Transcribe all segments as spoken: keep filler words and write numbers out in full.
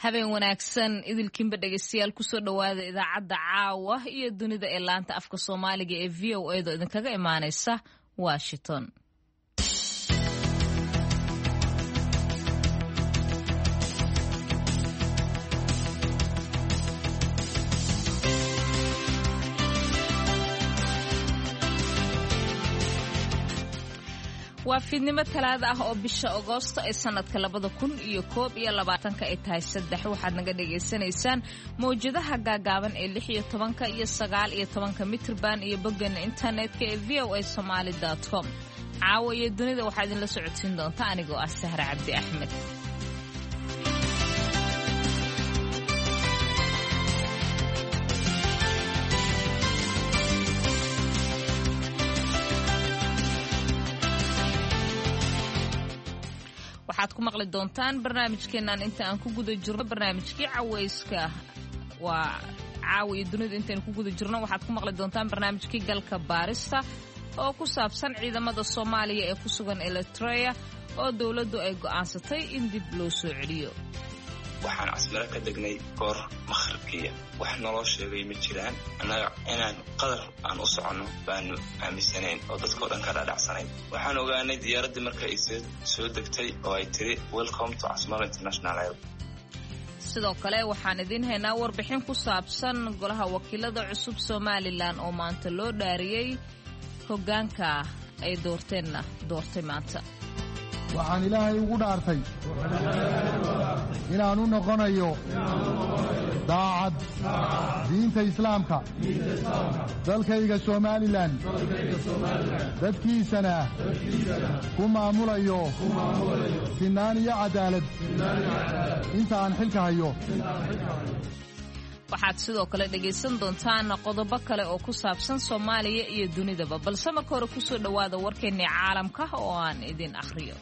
habeen wanaagsan idilkiinba dhegeystayaal kusoo dhawaada idaacadda caawa iyo dunida ee laanta afka Soomaaliga ee V O A da idinkaga imaanaysa Washington. waa fiidnimo talaada ah oo bisha Agoosto ee sanadka labada kun iyo koob iyo labaatanka ay tahay saddex waxaad naga dhageysanaysaan mowjadaha gaagaaban ee lix iyo tobanka iyo sagaal iyo tobanka mitrban iyo boggan internetka ee v o a somali dot com. caawa iyo dunida waxaa idinla socodsiin doonta anigoo ah Sahra Cabdi Axmed. waxaad ku maqli doontaan barnaamijkeenan inta aan ku guda jirno barnaamijkii caweyska waa caawa iyo dunida intaan ku guda jirno waxaad ku maqli doontaan barnaamijkii galka baarista oo ku saabsan ciidamada Soomaaliya ee ku sugan Eritrea oo dawladdu ay go'aansatay in dib loo soo celiyo. waxaan casmara ka degnay goor makhribkiya wax nolol sheegay ma jiraan anaga inaan qadar aan u socono baanu aaminsanayn oo dadkoo dhan ka dhaadhacsanayn waxaan ogaanay diyaaradii marka ay soo degtay oo ay tiri welcome to Asmara International Airport. sidoo kale waxaan idin haynaa warbixin ku saabsan golaha wakiilada cusub Somaliland oo maanta loo dhaariyay hoggaanka ay doorteenna doortay maanta. waxaan ilaahay ugu dhaartay inaan u noqonayo daacad diinta islaamka dalkayga Somaliland dadkiisana ku maamulayo sinaan iyo cadaalad inta aan xilka hayo. waxaad sidoo kale dhegaysan doontaan qodobo kale oo ku saabsan Soomaaliya iyo dunidaba balse marka hore ku soo dhawaada warkeennii caalamka oo aan idin akhriyo.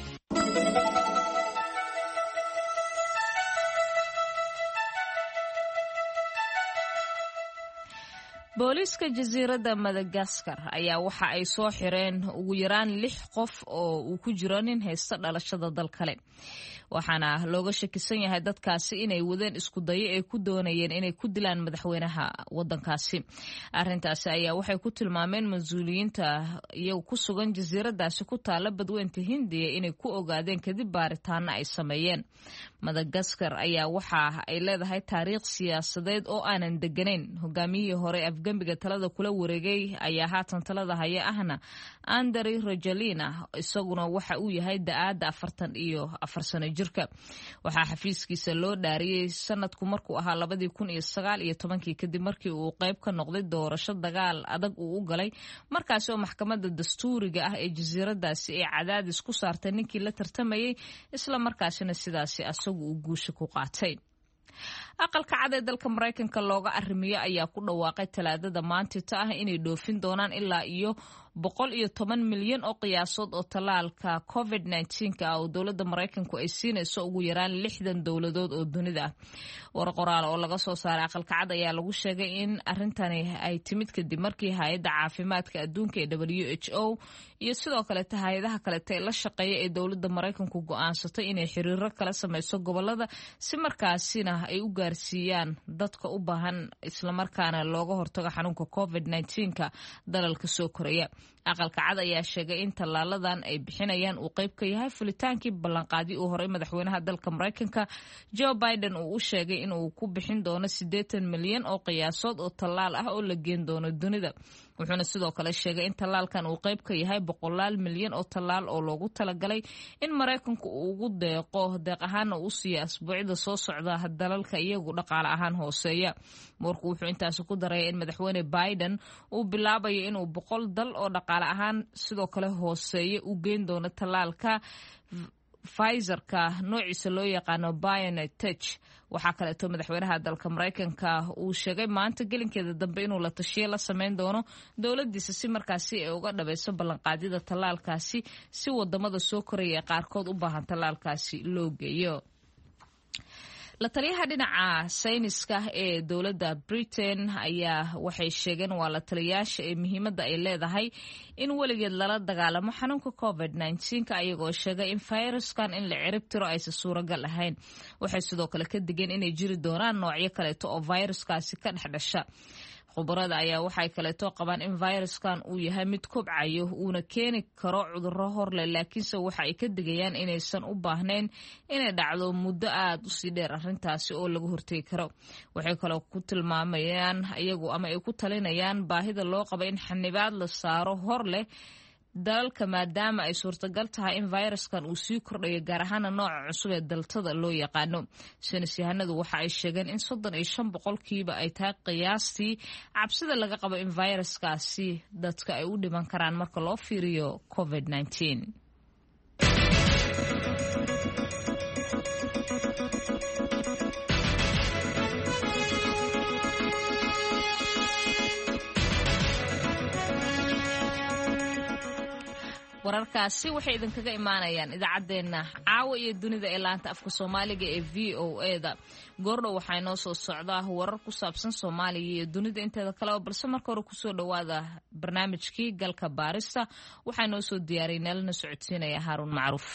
booliiska jasiiradda Madagascar ayaa waxa ay soo xireen ugu yaraan lix qof oo uu ku jiro nin haysta dhalashada dal kale waxaana looga shakisan yahay dadkaasi inay wadeen isku dayo ay ku doonayeen inay ku dilaan madaxweynaha wadankaasi. arrintaasi ayaa waxay ku tilmaameen mas'uuliyiinta iyagu ku sugan jasiiraddaasi ku taala badweynta Hindiya inay ku ogaadeen kadib baaritaano ay sameeyeen. Madagascar ayaa waxa ay leedahay taariikh siyaasadeed oo aanan deganayn. hogaamiyihii hore afgambiga talada kula wareegay ayaa haatan talada haya ahna Andry Rajoelina isaguna waxa uu yahay da'aada afartan iyo afar sano jirka. waxaa xafiiskiisa loo dhaariyay sanadku markuu ahaa labadii kun iyo sagaal iyo tobankii kadib markii uu qayb ka noqday doorasho dagaal adag uu u galay markaas oo maxkamadda dastuuriga ah ee jasiiraddaasi ay cadaadis ku saartay ninkii la tartamayay isla markaasina sidaasi asagu uu guusha ku qaatay. aqalka cad ee dalka Mareykanka looga arrimiyo ayaa ku dhawaaqay talaadada maanta ah inay dhoofin doonaan ilaa iyo boqol iyo toban milyan oo qiyaasood oo talaalka covid nineteen ka oo dawladda Mareykanku ay siinayso ugu yaraan lixdan dawladood oo dunida ah. war qoraal oo laga soo saaray aqalka cad ayaa lagu sheegay in arrintani ay timid kadib markii hay'adda caafimaadka adduunka ee W H O iyo sidoo kale hay'adaha kale ee la shaqeeya ee dawladda Mareykanku go'aansatay inay xiriiro kala samayso gobolada si markaasina ay u gaarsiiyaan dadka u baahan isla markaana looga hortago xanuunka covid nineteen ka dalalka soo koraya. aqalka cad ayaa sheegay in tallaaladan ay bixinayaan uu qayb ka yahay fulitaankii ballanqaadii uu horay madaxweynaha dalka Mareykanka Joe Biden uu u sheegay in uu ku bixin doono siddeetan milyan oo qiyaasood oo tallaal ah oo la geen doono dunida. wuxuuna sidoo kale sheegay in tallaalkan uu qayb ka yahay boqolaal milyan oo tallaal oo loogu talagalay in Mareykanku uu ugu deeqo deeq ahaana uu siiyo asbuucida soo socda dalalka iyagu dhaqaale ahaan hooseeya. markuu wuxuu intaas ku daray in madaxweyne Biden uu bilaabayo inuu boqol dal oo dhaqaale ahaan sidoo kale hooseeya u geyn doono tallaalka Pfizer-ka noociisa loo yaqaano BioNTech. waxaa kaleeto madaxweynaha dalka Mareykanka uu sheegay maanta gelinkeeda dambe inuu la tashiyo la sameyn doono dawladdiisa si markaasi ay uga dhabayso ballanqaadyada tallaalkaasi si wadamada soo koraya qaarkood u baahan tallaalkaasi loo geeyo. la taliyaha dhinaca sayniska ee dowladda Britain ayaa waxay sheegeen waa la taliyaasha ee muhiimadda ay leedahay in weligeed lala dagaalamo xanuunka covid nineteen ayagoo sheegay in fayraskan in la cirib tiro aysan suuragal ahayn. waxay sidoo kale ka digeen inay jiri doonaan noocyo kaleeto oo fayraskaasi ka dhex dhasha. khubarada ayaa waxay kaleeto qabaan in fayraskan uu yahay mid kobcayo uuna keeni karo cudurro horleh, laakiinse waxa ay ka digayaan inaysan u baahnayn inay dhacdo muddo aad u sii dheer arrintaasi oo lagu hortegi karo. waxay kaloo ku tilmaamayaan iyagu ama ay ku talinayaan baahida loo qabo in xanibaad la saaro hor leh dalalka maadaama ay suurtagal tahay in fayraskan uu sii kordhayo, gaar ahaana nooca cusub ee daltada loo yaqaano. saynis yahanadu waxa ay sheegeen in soddon iyo shan boqolkiiba ay tahay qiyaastii cabsida laga qabo in fayraskaasi dadka ay u dhiman karaan marka loo fiiriyo covid nineteen. wararkaasi waxay idinkaga imaanayaan idaacaddeenna caawa iyo dunida ee laanta afka soomaaliga ee v o e da. goordhow waxaa inoo soo socdaa warar ku saabsan soomaaliya iyo dunida inteeda kaleba, balse marka hore kusoo dhowaada barnaamijkii galka baarista. waxaa inoo soo diyaariyay nalana socodsiinaya haaruun macruuf.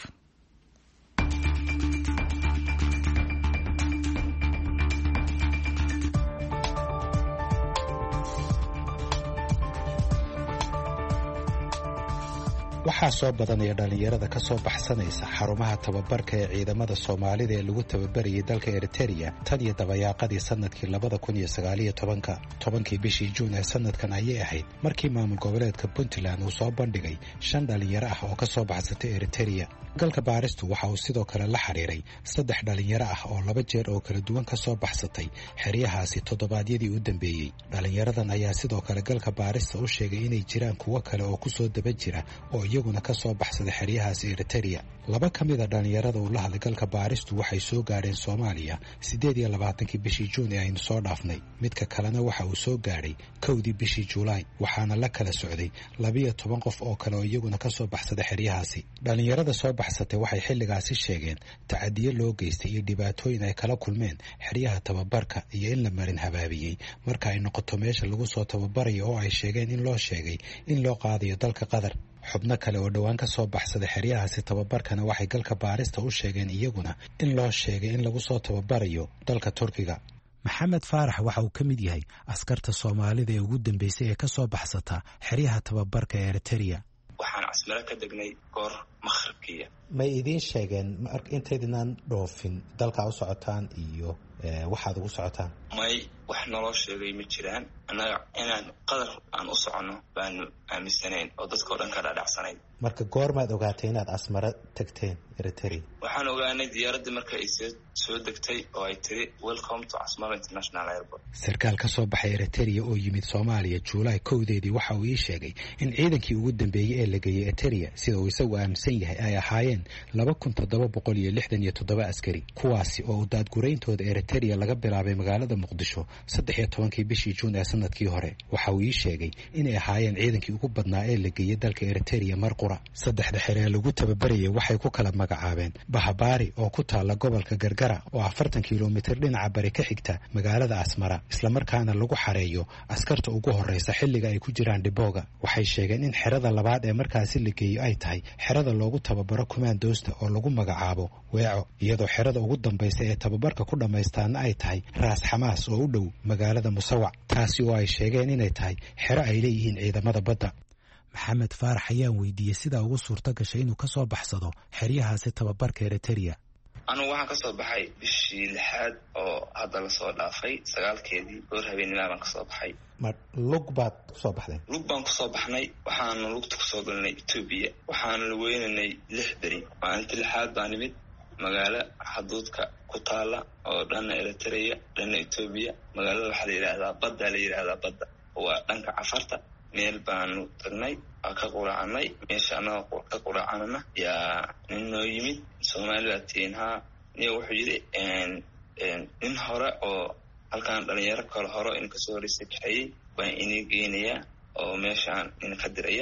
waxaa soo badanaya dhallinyarada ka soo baxsanaysa xarumaha tababarka ee ciidamada Soomaalida ee lagu tababarayay dalka Eritrea tan iyo dabayaaqadii sanadkii labada kun iyo sagaal iyo tobanka. tobankii bishii Juun ee sanadkan ayay ahayd markii maamul goboleedka Puntland uu soo bandhigay shan dhalinyaro ah oo ka soo baxsatay Eritrea. galka baaristu waxa uu sidoo kale la xiriiray saddex dhalinyaro ah oo laba jeer oo kala duwan ka soo baxsatay xeryahaasi toddobaadyadii u dambeeyey. dhalinyaradan ayaa sidoo kale galka baarista u sheegay inay jiraan kuwo kale oo ku soo daba jira oo iyaguna ka soo baxsaday xeryahaasi Eritrea. laba ka mid a dhalinyarada uu la hadlay galka baaristu waxay soo gaadheen Soomaaliya siddeed iyo labaatankii bishii Juun ee aynu soo dhaafnay. midka kalena waxa uu soo gaadhay kowdii bishii Juulaay, waxaana la kala socday labiyo toban qof oo kale oo iyaguna ka soo baxsaday xeryahaasi. dhalinyarada soo baxsatay waxay xilligaasi sheegeen tacadiyo loo geystay iyo dhibaatooyin ay kala kulmeen xeryaha tababarka iyo in la marin habaabiyey marka ay noqoto meesha lagu soo tababarayo, oo ay sheegeen in loo sheegay in loo qaadayo dalka Qatar. xubno kale oo dhowaan ka soo baxsaday xeryahaasi tababarkana waxay galka baarista u sheegeen iyaguna in loo sheegay in lagu soo tababarayo dalka Turkiga. maxamed faarax waxa uu ka mid yahay askarta Soomaalida ee ugu dambeysay ee ka soo baxsata xeryaha tababarka ee Eritrea. waxaan casmaro ka degnay goor makhribkiya. may idiin sheegeen intaydinaan dhoofin dalka u socotaan iyo waxaad ugu socotaan? may wax naloo sheegay ma jiraan. annaga inaan qadar aan u soconno baanu aaminsanayn oo dadka o dhan ka dhadhacsanayn. marka goormaad ogaatay inaad casmaro tagteen Eritrea? waxaan ogaanay diyaaradda marka ay soo degtay oo ay tiri welcome to Asmara International Airport. sarkaal ka soo baxay Eritrea oo yimid Soomaaliya Juulaay kowdeedii waxa uu ii sheegay in ciidankii ugu dambeeyey ee la geeyey Eritrea sida uu isagu aaminsan yahay ay ahaayeen laba kun toddoba boqol iyo lixdan iyo toddoba askari, kuwaasi oo daadgurayntooda Eritrea laga bilaabay magaalada Muqdisho saddex iyo tobankii bishii Juun ee sanadkii hore. waxa uu ii sheegay inay ahaayeen ciidankii ugu badnaa ee la geeyey dalka Eritrea mar qura. saddexda xere lagu tababarayay waxay ku kala magacaabeen Bahabaari oo ku taala gobolka Gargara oo afartan kiiloomitir dhinaca bari ka xigta magaalada Asmara, isla markaana lagu xareeyo askarta ugu horeysa xilliga ay ku jiraan Dhibooga. waxay sheegeen in xerada labaad ee markaasi la geeyo ay tahay xerada loogu tababaro kumaandoosta oo lagu magacaabo Weeco, iyadoo xerada ugu dambaysa ee tababarka ku dhamaystaana ay tahay Raas Xamaas oo u dhow magaalada Musawac, taasi oo ay sheegeen inay tahay xero ay leeyihiin ciidamada badda. maxamed faarax ayaan weydiiyey sidaa ugu suurto gashay inuu ka soo baxsado xeryahaasi tababarka Eritrea. anugu waxaan ka soo baxay bishii lixaad oo hadda lasoo dhaafay sagaalkeedii goor habeennimaa baan kasoo baxay. ma lug baad kusoo baxdeen? lug baan kusoo baxnay. waxaanu lugta kusoo galnay Etoobiya. waxaanu la weynaynay lix beri. maalinta lixaad baa nimid magaalo xaduudka ku taala oo dhanna Eritrea dhanna Etoobiya. magaalada waxaa la yidhaahdaa badda la yidhaahdaa badda waa dhanka Cafarta. meel baanu tagnay waa ka quraacnay. meesha annagoo ka quraacanana yaa nin noo yimid Soomaalida tiinhaa niyo wuxuu yidhi nin hore oo halkaan dhalinyaro kale hore in kasoo horeysa kaxeeyey baan inii geynayaa oo meeshaan nin ka diraya.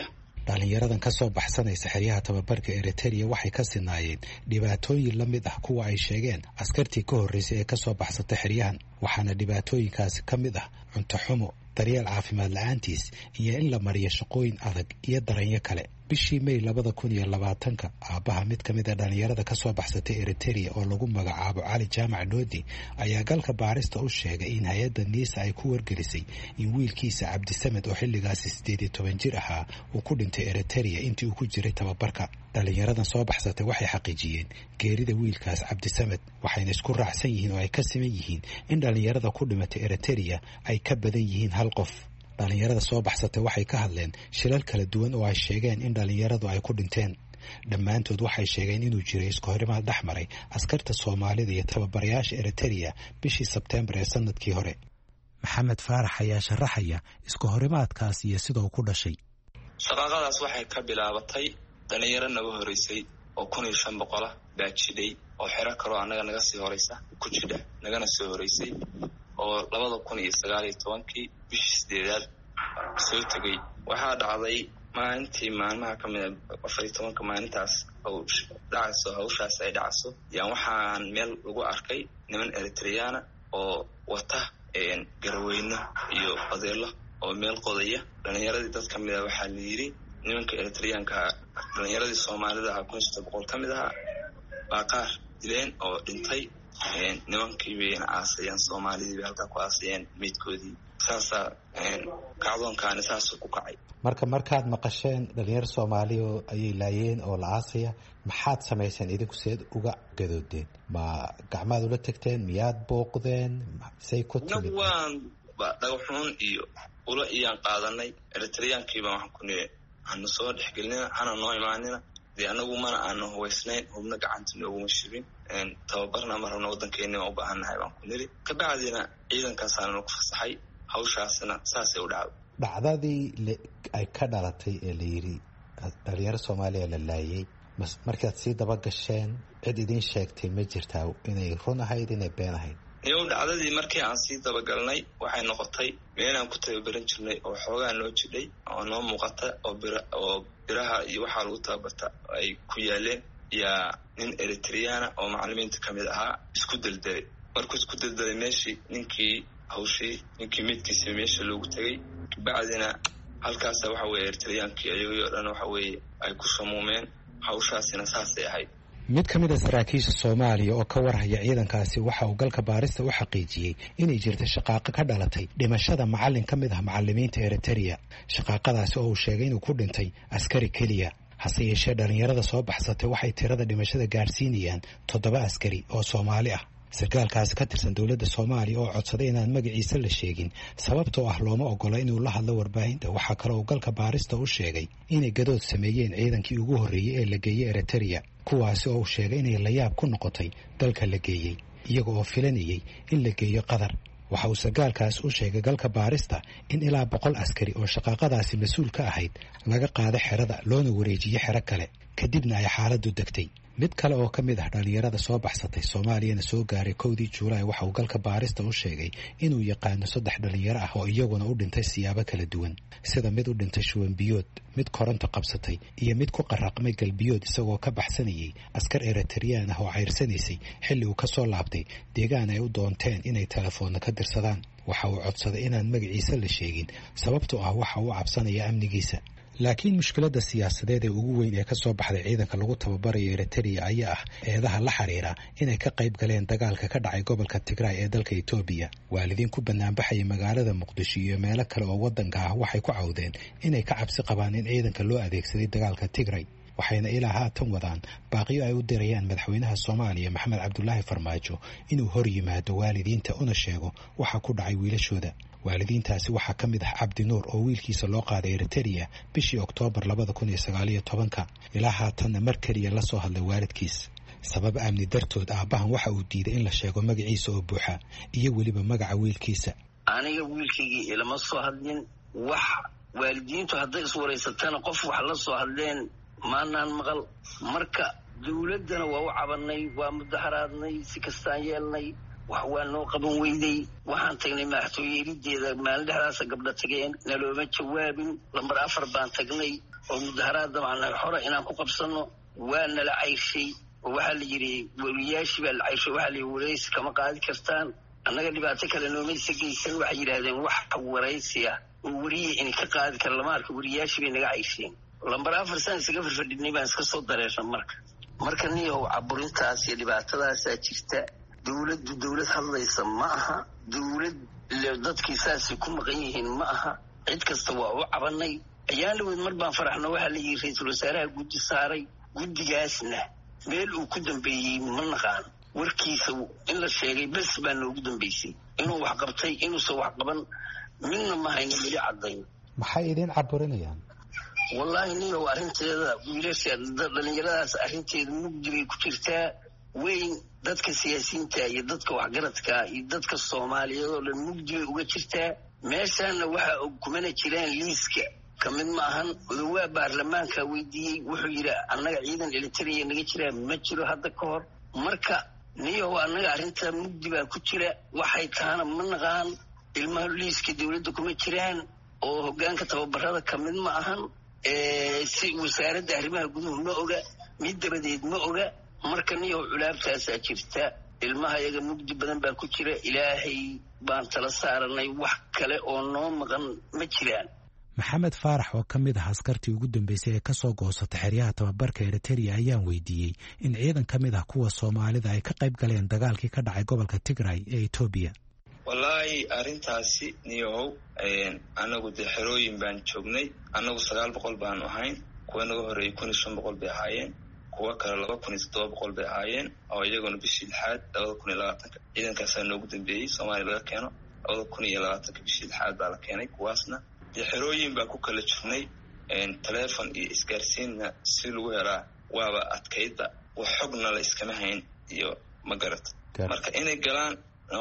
dhalinyaradan ka soo baxsanaysa xeryaha tababarka Eritrea waxay ka sinaayeen dhibaatooyin la mid ah kuwa ay sheegeen askartii ka horreysay ee ka soo baxsatay xeryahan, waxaana dhibaatooyinkaasi ka mid ah cunto xumo, daryeel caafimaad la'aantiis iyo in la mariyo shaqooyin adag iyo daranyo kale. bishii May labada kun iyo labaatanka aabaha mid ka mid ah dhalinyarada ka soo baxsatay Eritrea oo lagu magacaabo Cali Jaamac Doodi ayaa galka baarista u sheegay in hay'adda Niisa ay ku wargelisay in wiilkiisa Cabdisamed oo xilligaasi sideed iyo toban jir ahaa uu ku dhintay Eritrea intii uu ku jiray tababarka. dhalinyaradan soo baxsatay waxay xaqiijiyeen geerida wiilkaas Cabdisamed, waxayna isku raacsan yihiin oo ay ka siman yihiin in dhalinyarada ku dhimatay Eritrea ay ka badan yihiin hal qof. dhalinyarada soo baxsatay waxay ka hadleen shilal kala duwan oo ay sheegeen in dhalinyaradu ay ku dhinteen. dhammaantood waxay sheegeen inuu jiray isku horimaad dhex maray askarta Soomaalida iyo tababarayaasha Eritrea bishii Sebtembar ee sanadkii hore. Maxamed Faarax ayaa sharaxaya isku horimaadkaas iyo sida uu ku dhashay. shaqaqadaas waxay ka bilaabatay dhalinyaro naga horeysay oo kun iyo shan boqol ah baa jiday oo xero karo anaga naga sii horeysa ku jira nagana soo horeysay oo labada kun iyo sagaal iyo tobankii bishii sideedaad soo tagay. waxaa dhacday maalintii maalmaha ka mid ah afar iyo tobanka maalintaas oo dhacayso hawshaas ay dhacayso yaan waxaan meel lagu arkay niman Eritreana oo wata garaweyno iyo odeelo oo meel qodaya. dhalinyaradii dad ka mid ah waxaa la yidhi nimanka Eritreanka dhalinyaradii Soomaalida ah kun iyo saddex boqol ka mid ah baa qaar dileen oo dhintay. nimankii bayna aasayeen Soomaalidii bay halkaa ku aasayeen meydkoodii. saasa kacdoonkaani saasuu ku kacay. marka markaad maqasheen dhalinyaro Soomaali oo ayay laayeen oo la aasaya, maxaad samayseen idinku seed uga gadoodeen? ma gacmaad ula tagteen, miyaad booqdeen, say ku timid? waan dhagaxuun iyo ula iyaan qaadanay. Eritreankiiba waxaan ku niri hanu soo dhexgelina hana noo imaanina dee anagu mana aanu hubaysnayn, hubna gacanta nooguma shibin, tababarna ma rabna waddankeena u baahannahay baan ku niri. kabacdina ciidankaasaana nagu fasaxay. hawshaasna saasay u dhacday. dhacdadii ay ka dhalatay ee la yidhi dhalinyaro Soomaaliya la laayay, markaad sii daba gasheen cid idin sheegtay ma jirtaa inay run ahayd inay been ahayd? iyo dhacdadii markii aan sii dabagalnay waxay noqotay meelaan ku tababaran jirnay oo xoogaa noo jidhay oo noo muuqata oo bira oo biraha iyo waxaa lagu tababarta ay ku yaaleen yaa nin Eritreana oo macallimiinta ka mid ahaa isku daldalay. markuu isku daldalay meeshii ninkii hawshii ninkii midkiisa meesha loogu tagay. kabacdina halkaas waxa weeye Eritreankii ayagoo dhan waxa weeye ay ku samuumeen. hawshaasina saasay ahayd. mid ka mid ah saraakiisha Soomaaliya oo ka warhaya ciidankaasi waxa uu galka baarista u xaqiijiyay inay jirto shaqaaqa ka dhalatay dhimashada macallin ka mid ah macallimiinta Eritrea. shaqaaqadaasi oo uu sheegay inuu ku dhintay askari keliya, hase yeeshee dhalinyarada soo baxsatay waxay tirada dhimashada gaarsiinayaan toddoba askari oo Soomaali ah. sarkaalkaasi ka tirsan dowladda Soomaaliya oo codsaday inaan magaciisa la sheegin sababtoo ah looma ogola inuu la hadlo warbaahinta. waxaa kale oo galka baarista u sheegay inay gadood sameeyeen ciidankii ugu horreeyey ee la geeyey Eritrea, kuwaasi oo uu sheegay inay la yaab ku noqotay dalka la geeyey iyaga oo filanayay in la geeyo Qatar. waxa uu sarkaalkaas u sheegay galka baarista in ilaa boqol askari oo shaqaaqadaasi mas-uul ka ahayd laga qaaday xerada loona wareejiyey xero kale, kadibna ay xaaladdu degtay. mid kale oo ka mid ah dhalinyarada soo baxsatay Soomaaliyana soo gaaray kowdii Juulaay waxa uu galka baarista u sheegay inuu yaqaano saddex dhalinyaro ah oo iyaguna u dhintay siyaabo kala duwan, sida mid u dhintay shuban biyood, mid koronto qabsatay iyo mid ku qarraqmay galbiyood isagoo ka baxsanayay askar Eritrean ah oo ceyrsanaysay xilli uu ka soo laabtay deegaan ay u doonteen inay telefoonna ka dirsadaan. waxa uu codsaday inaan magaciisa la sheegin sababtoo ah waxa uu cabsanaya amnigiisa. laakiin mushkiladda siyaasadeed ee ugu weyn ee ka soo baxday ciidanka lagu tababarayo Eritrea ayaa ah eedaha la xiriira inay ka qayb galeen dagaalka ka dhacay gobolka Tigray ee dalka Itoobiya. waalidiin ku banaanbaxay magaalada Muqdisho iyo meelo kale oo waddanka ah waxay ku cawdeen inay ka cabsi qabaan in ciidanka loo adeegsaday dagaalka Tigray, waxayna ilaa haatan wadaan baaqiyo ay u dirayaan madaxweynaha Soomaaliya Maxamed Cabdullaahi Farmaajo inuu hor yimaado waalidiinta una sheego waxa ku dhacay wiilashooda. waalidiintaasi waxaa ka mid ah Cabdi Nuur oo wiilkiisa loo qaaday Eritrea bishii Oktoobar labada kun iyo sagaal iyo tobanka. ilaa haatanna mar keliya la soo hadlay waalidkiis. sabab amni dartood aabbahan waxa uu diiday in la sheego magaciisa oo buuxa iyo weliba magaca wiilkiisa. aniga wiilkaygii ilama soo hadlin. wax waalidiintu hadday iswaraysatana qof wax la soo hadleen maanaan maqal. marka dawladdana waa u cabanay, waa mudaharaadnay, si kastaan yeelnay, wax waa noo qaban weyday. waxaan tagnay madaxtooye erideeda maalin dhexdaasa gabdha tageen, nalooma jawaabin. lambar afar baan tagnay, oo mudaharaad dabcan xora inaan ku qabsano waa nala cayshay oo waxaa la yidhi weriyaashii baa la cayshay waxaa la yidhi waraysi kama qaadi kartaan annaga dhibaato kale noomaysa geysan waxay yidhaahdeen wax waraysi ah oo weriya inay ka qaadi kara lama arka weriyaashii bay naga caysheen lambar afar saan isaga firfadhinay baan iska soo dareerna marka marka niyow caburintaas iyo dhibaatadaasaa jirta dawladdu dawlad hadlaysa ma aha dawlad dadkii saasay ku maqan yihiin ma aha cid kasta waa u cabanay ayaan dhaweyd mar baan faraxno waxaa la yidhi ra-iisul wasaaraha guddi saaray guddigaasna meel uu ku dambeeyey ma naqaan warkiisa in la sheegay bes baa noogu dambeysay inuu wax qabtay inuusan wax qaban midna ma hayno weli caddayn maxay idin caburinayaan wallaahi niyow arrinteeda wiilasha dhalinyaradaas arrinteeda mugdi bay ku jirtaa weyn dadka siyaasiyiinta iyo dadka waxgaradka iyo dadka soomaaliyeed oo dhan mugdi bay uga jirtaa meeshaana waxaa og kumana jiraan liiska ka mid ma ahan odawaa baarlamaanka weydiiyey wuxuu yidhi annaga ciidan elitariya naga jiraa ma jiro hadda ka hor marka niyow annaga arrintaa mugdi baa ku jira waxay tahana ma naqaan ilmaha liiska dawladda kuma jiraan oo hoggaanka tababarada ka mid ma ahan si wasaaradda arrimaha guduhu ma oga mid dabadeed ma oga marka niyow culaabtaasaa jirta ilmaha iyaga mugdi badan baa ku jira ilaahay baan tala saaranay wax kale oo noo maqan ma jiraan maxamed faarax oo ka mid ah askartii ugu dambeysay ee ka soo goosatay xeryaha tababarka Eritrea ayaan weydiiyey in ciidan ka mid ah kuwa Soomaalida ay ka qayb galeen dagaalkii ka dhacay gobolka Tigray ee Ethiopia. wallaahi arrintaasi niyow anagu dee xerooyin baan joognay anagu sagaal boqol baan ahayn kuwa naga horeeyey kun iyo shan boqol bay ahaayeen kuwa kale laba kun iyo toddoba boqol bay ahaayeen oo iyaguna bishii lixaad labada kun iyo labaatanka ciidankaasaa noogu dambeeyey Soomaaliya laga keeno labada kun iyo labaatanka bishii lixaad baa la keenay kuwaasna dee xerooyin baan ku kala jirnay teleefon iyo isgaarsiinna si lagu helaa waaba adkaydba wax xogna la iskama hayn iyo ma garata marka inay galaan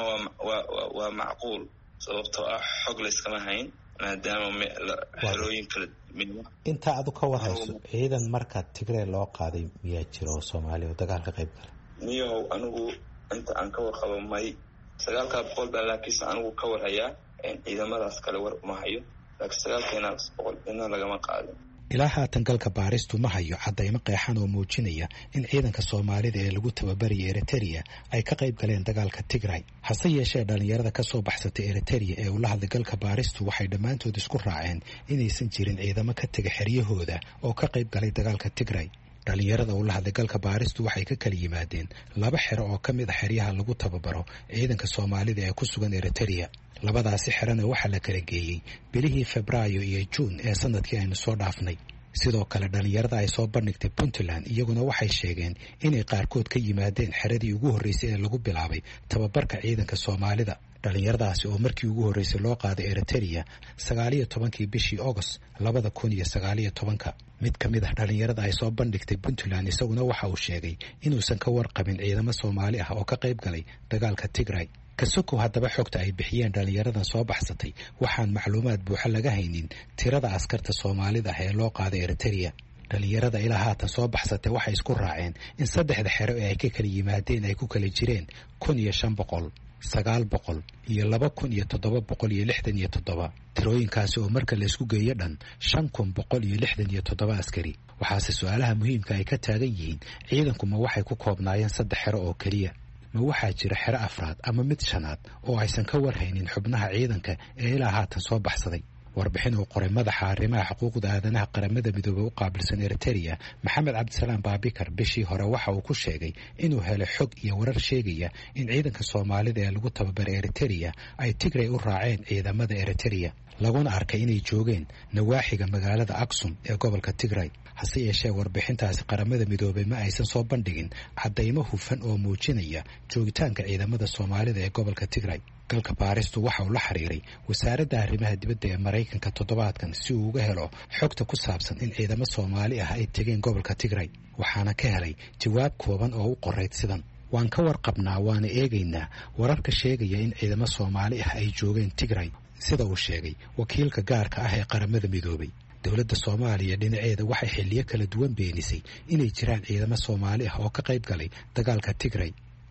waa macquul sababtoo ah xog la iskama hayn maadaama xerooyin kala inta aad ka warhayso ciidan marka Tigray loo qaaday miyaa jiro Soomaaliya oo dagaal ka qayb galay niyow anigu inta aan ka warqabo may sagaalka boqol baa laakiin anigu ka warhayaa ciidamadaas kale war ma hayo laakiin sagaalkeena boqol inna lagama qaadin ilaa haatan galka baaristu ma hayo caddaymo qeexan oo muujinaya in ciidanka Soomaalida ee lagu tababariyay Eritrea ay ka qayb galeen dagaalka Tigray hase yeeshee dhalinyarada ka soo baxsatay Eritrea ee u la hadlay galka baaristu waxay dhammaantood isku raaceen inaysan jirin ciidamo ka taga xeryahooda oo ka qayb galay dagaalka Tigray dhalinyarada u la hadlay galka baaristu waxay ka kala yimaadeen laba xero oo ka mid ah xeryaha lagu tababaro ciidanka Soomaalida ee ku sugan Eritrea labadaasi xerana waxaa la kala geeyey bilihii Febraayo iyo Juun ee sanadkii aynu soo dhaafnay sidoo kale dhalinyarada ay soo bandhigtay Puntland iyaguna waxay sheegeen inay qaarkood ka yimaadeen xeradii ugu horreysay ee lagu bilaabay tababarka ciidanka Soomaalida dhalinyaradaasi oo markii ugu horreysay loo qaaday Eritrea sagaal iyo tobankii bishii August labada kun iyo sagaal iyo tobanka mid ka mid ah dhalinyarada ay soo bandhigtay Puntland isaguna waxa uu sheegay inuusan ka warqabin ciidamo Soomaali ah oo ka qayb galay dagaalka Tigray kasoko haddaba xogta ay bixiyeen dhalinyaradan soo baxsatay waxaan macluumaad buuxa laga haynin tirada askarta Soomaalida ah ee loo qaaday Eritrea dhalinyarada ilaa haatan soo baxsatay waxay isku raaceen in saddexda xero ee ay ka kala yimaadeen ay ku kala jireen kun iyo shan boqol sagaal boqol iyo laba kun iyo toddoba boqol iyo lixdan iyo toddoba tirooyinkaasi oo marka la isku geeyo dhan shan kun boqol iyo lixdan iyo toddoba askari waxaase su-aalaha muhiimka ay ka taagan yihiin ciidanku ma waxay ku koobnaayeen saddex xero oo keliya ma waxaa jira xero afraad ama mid shanaad oo aysan ka warhaynin xubnaha ciidanka ee ilaa haatan soo baxsaday warbixin uu qoray madaxa arrimaha xuquuqda aadanaha qaramada midoobay u qaabilsan Eritrea Maxamed Cabdisalaam Baabikar bishii hore waxa uu ku sheegay inuu helay xog iyo warar sheegaya in ciidanka Soomaalida ee lagu tababaray Eritrea ay Tigray u raaceen ciidamada Eritrea laguna arkay inay joogeen nawaaxiga magaalada Aksum ee gobolka Tigray hase yeeshee warbixintaasi qaramada midoobay ma aysan soo bandhigin caddaymo hufan oo muujinaya joogitaanka ciidamada Soomaalida ee gobolka Tigray galka baaristu waxa uu la xiriiray wasaaradda arrimaha dibadda ee Mareykanka toddobaadkan si uu uga helo xogta ku saabsan in ciidamo Soomaali ah ay tageen gobolka Tigray waxaana ka helay jawaab kooban oo u qorayd sidan waan ka warqabnaa waana eegaynaa wararka sheegaya in ciidamo Soomaali ah ay joogeen Tigray sida uu sheegay wakiilka gaarka ah ee qaramada midoobay dowladda Soomaaliya dhinaceeda waxay xilliyo kala duwan beenisay inay jiraan ciidamo Soomaali ah oo ka qayb galay dagaalka Tigray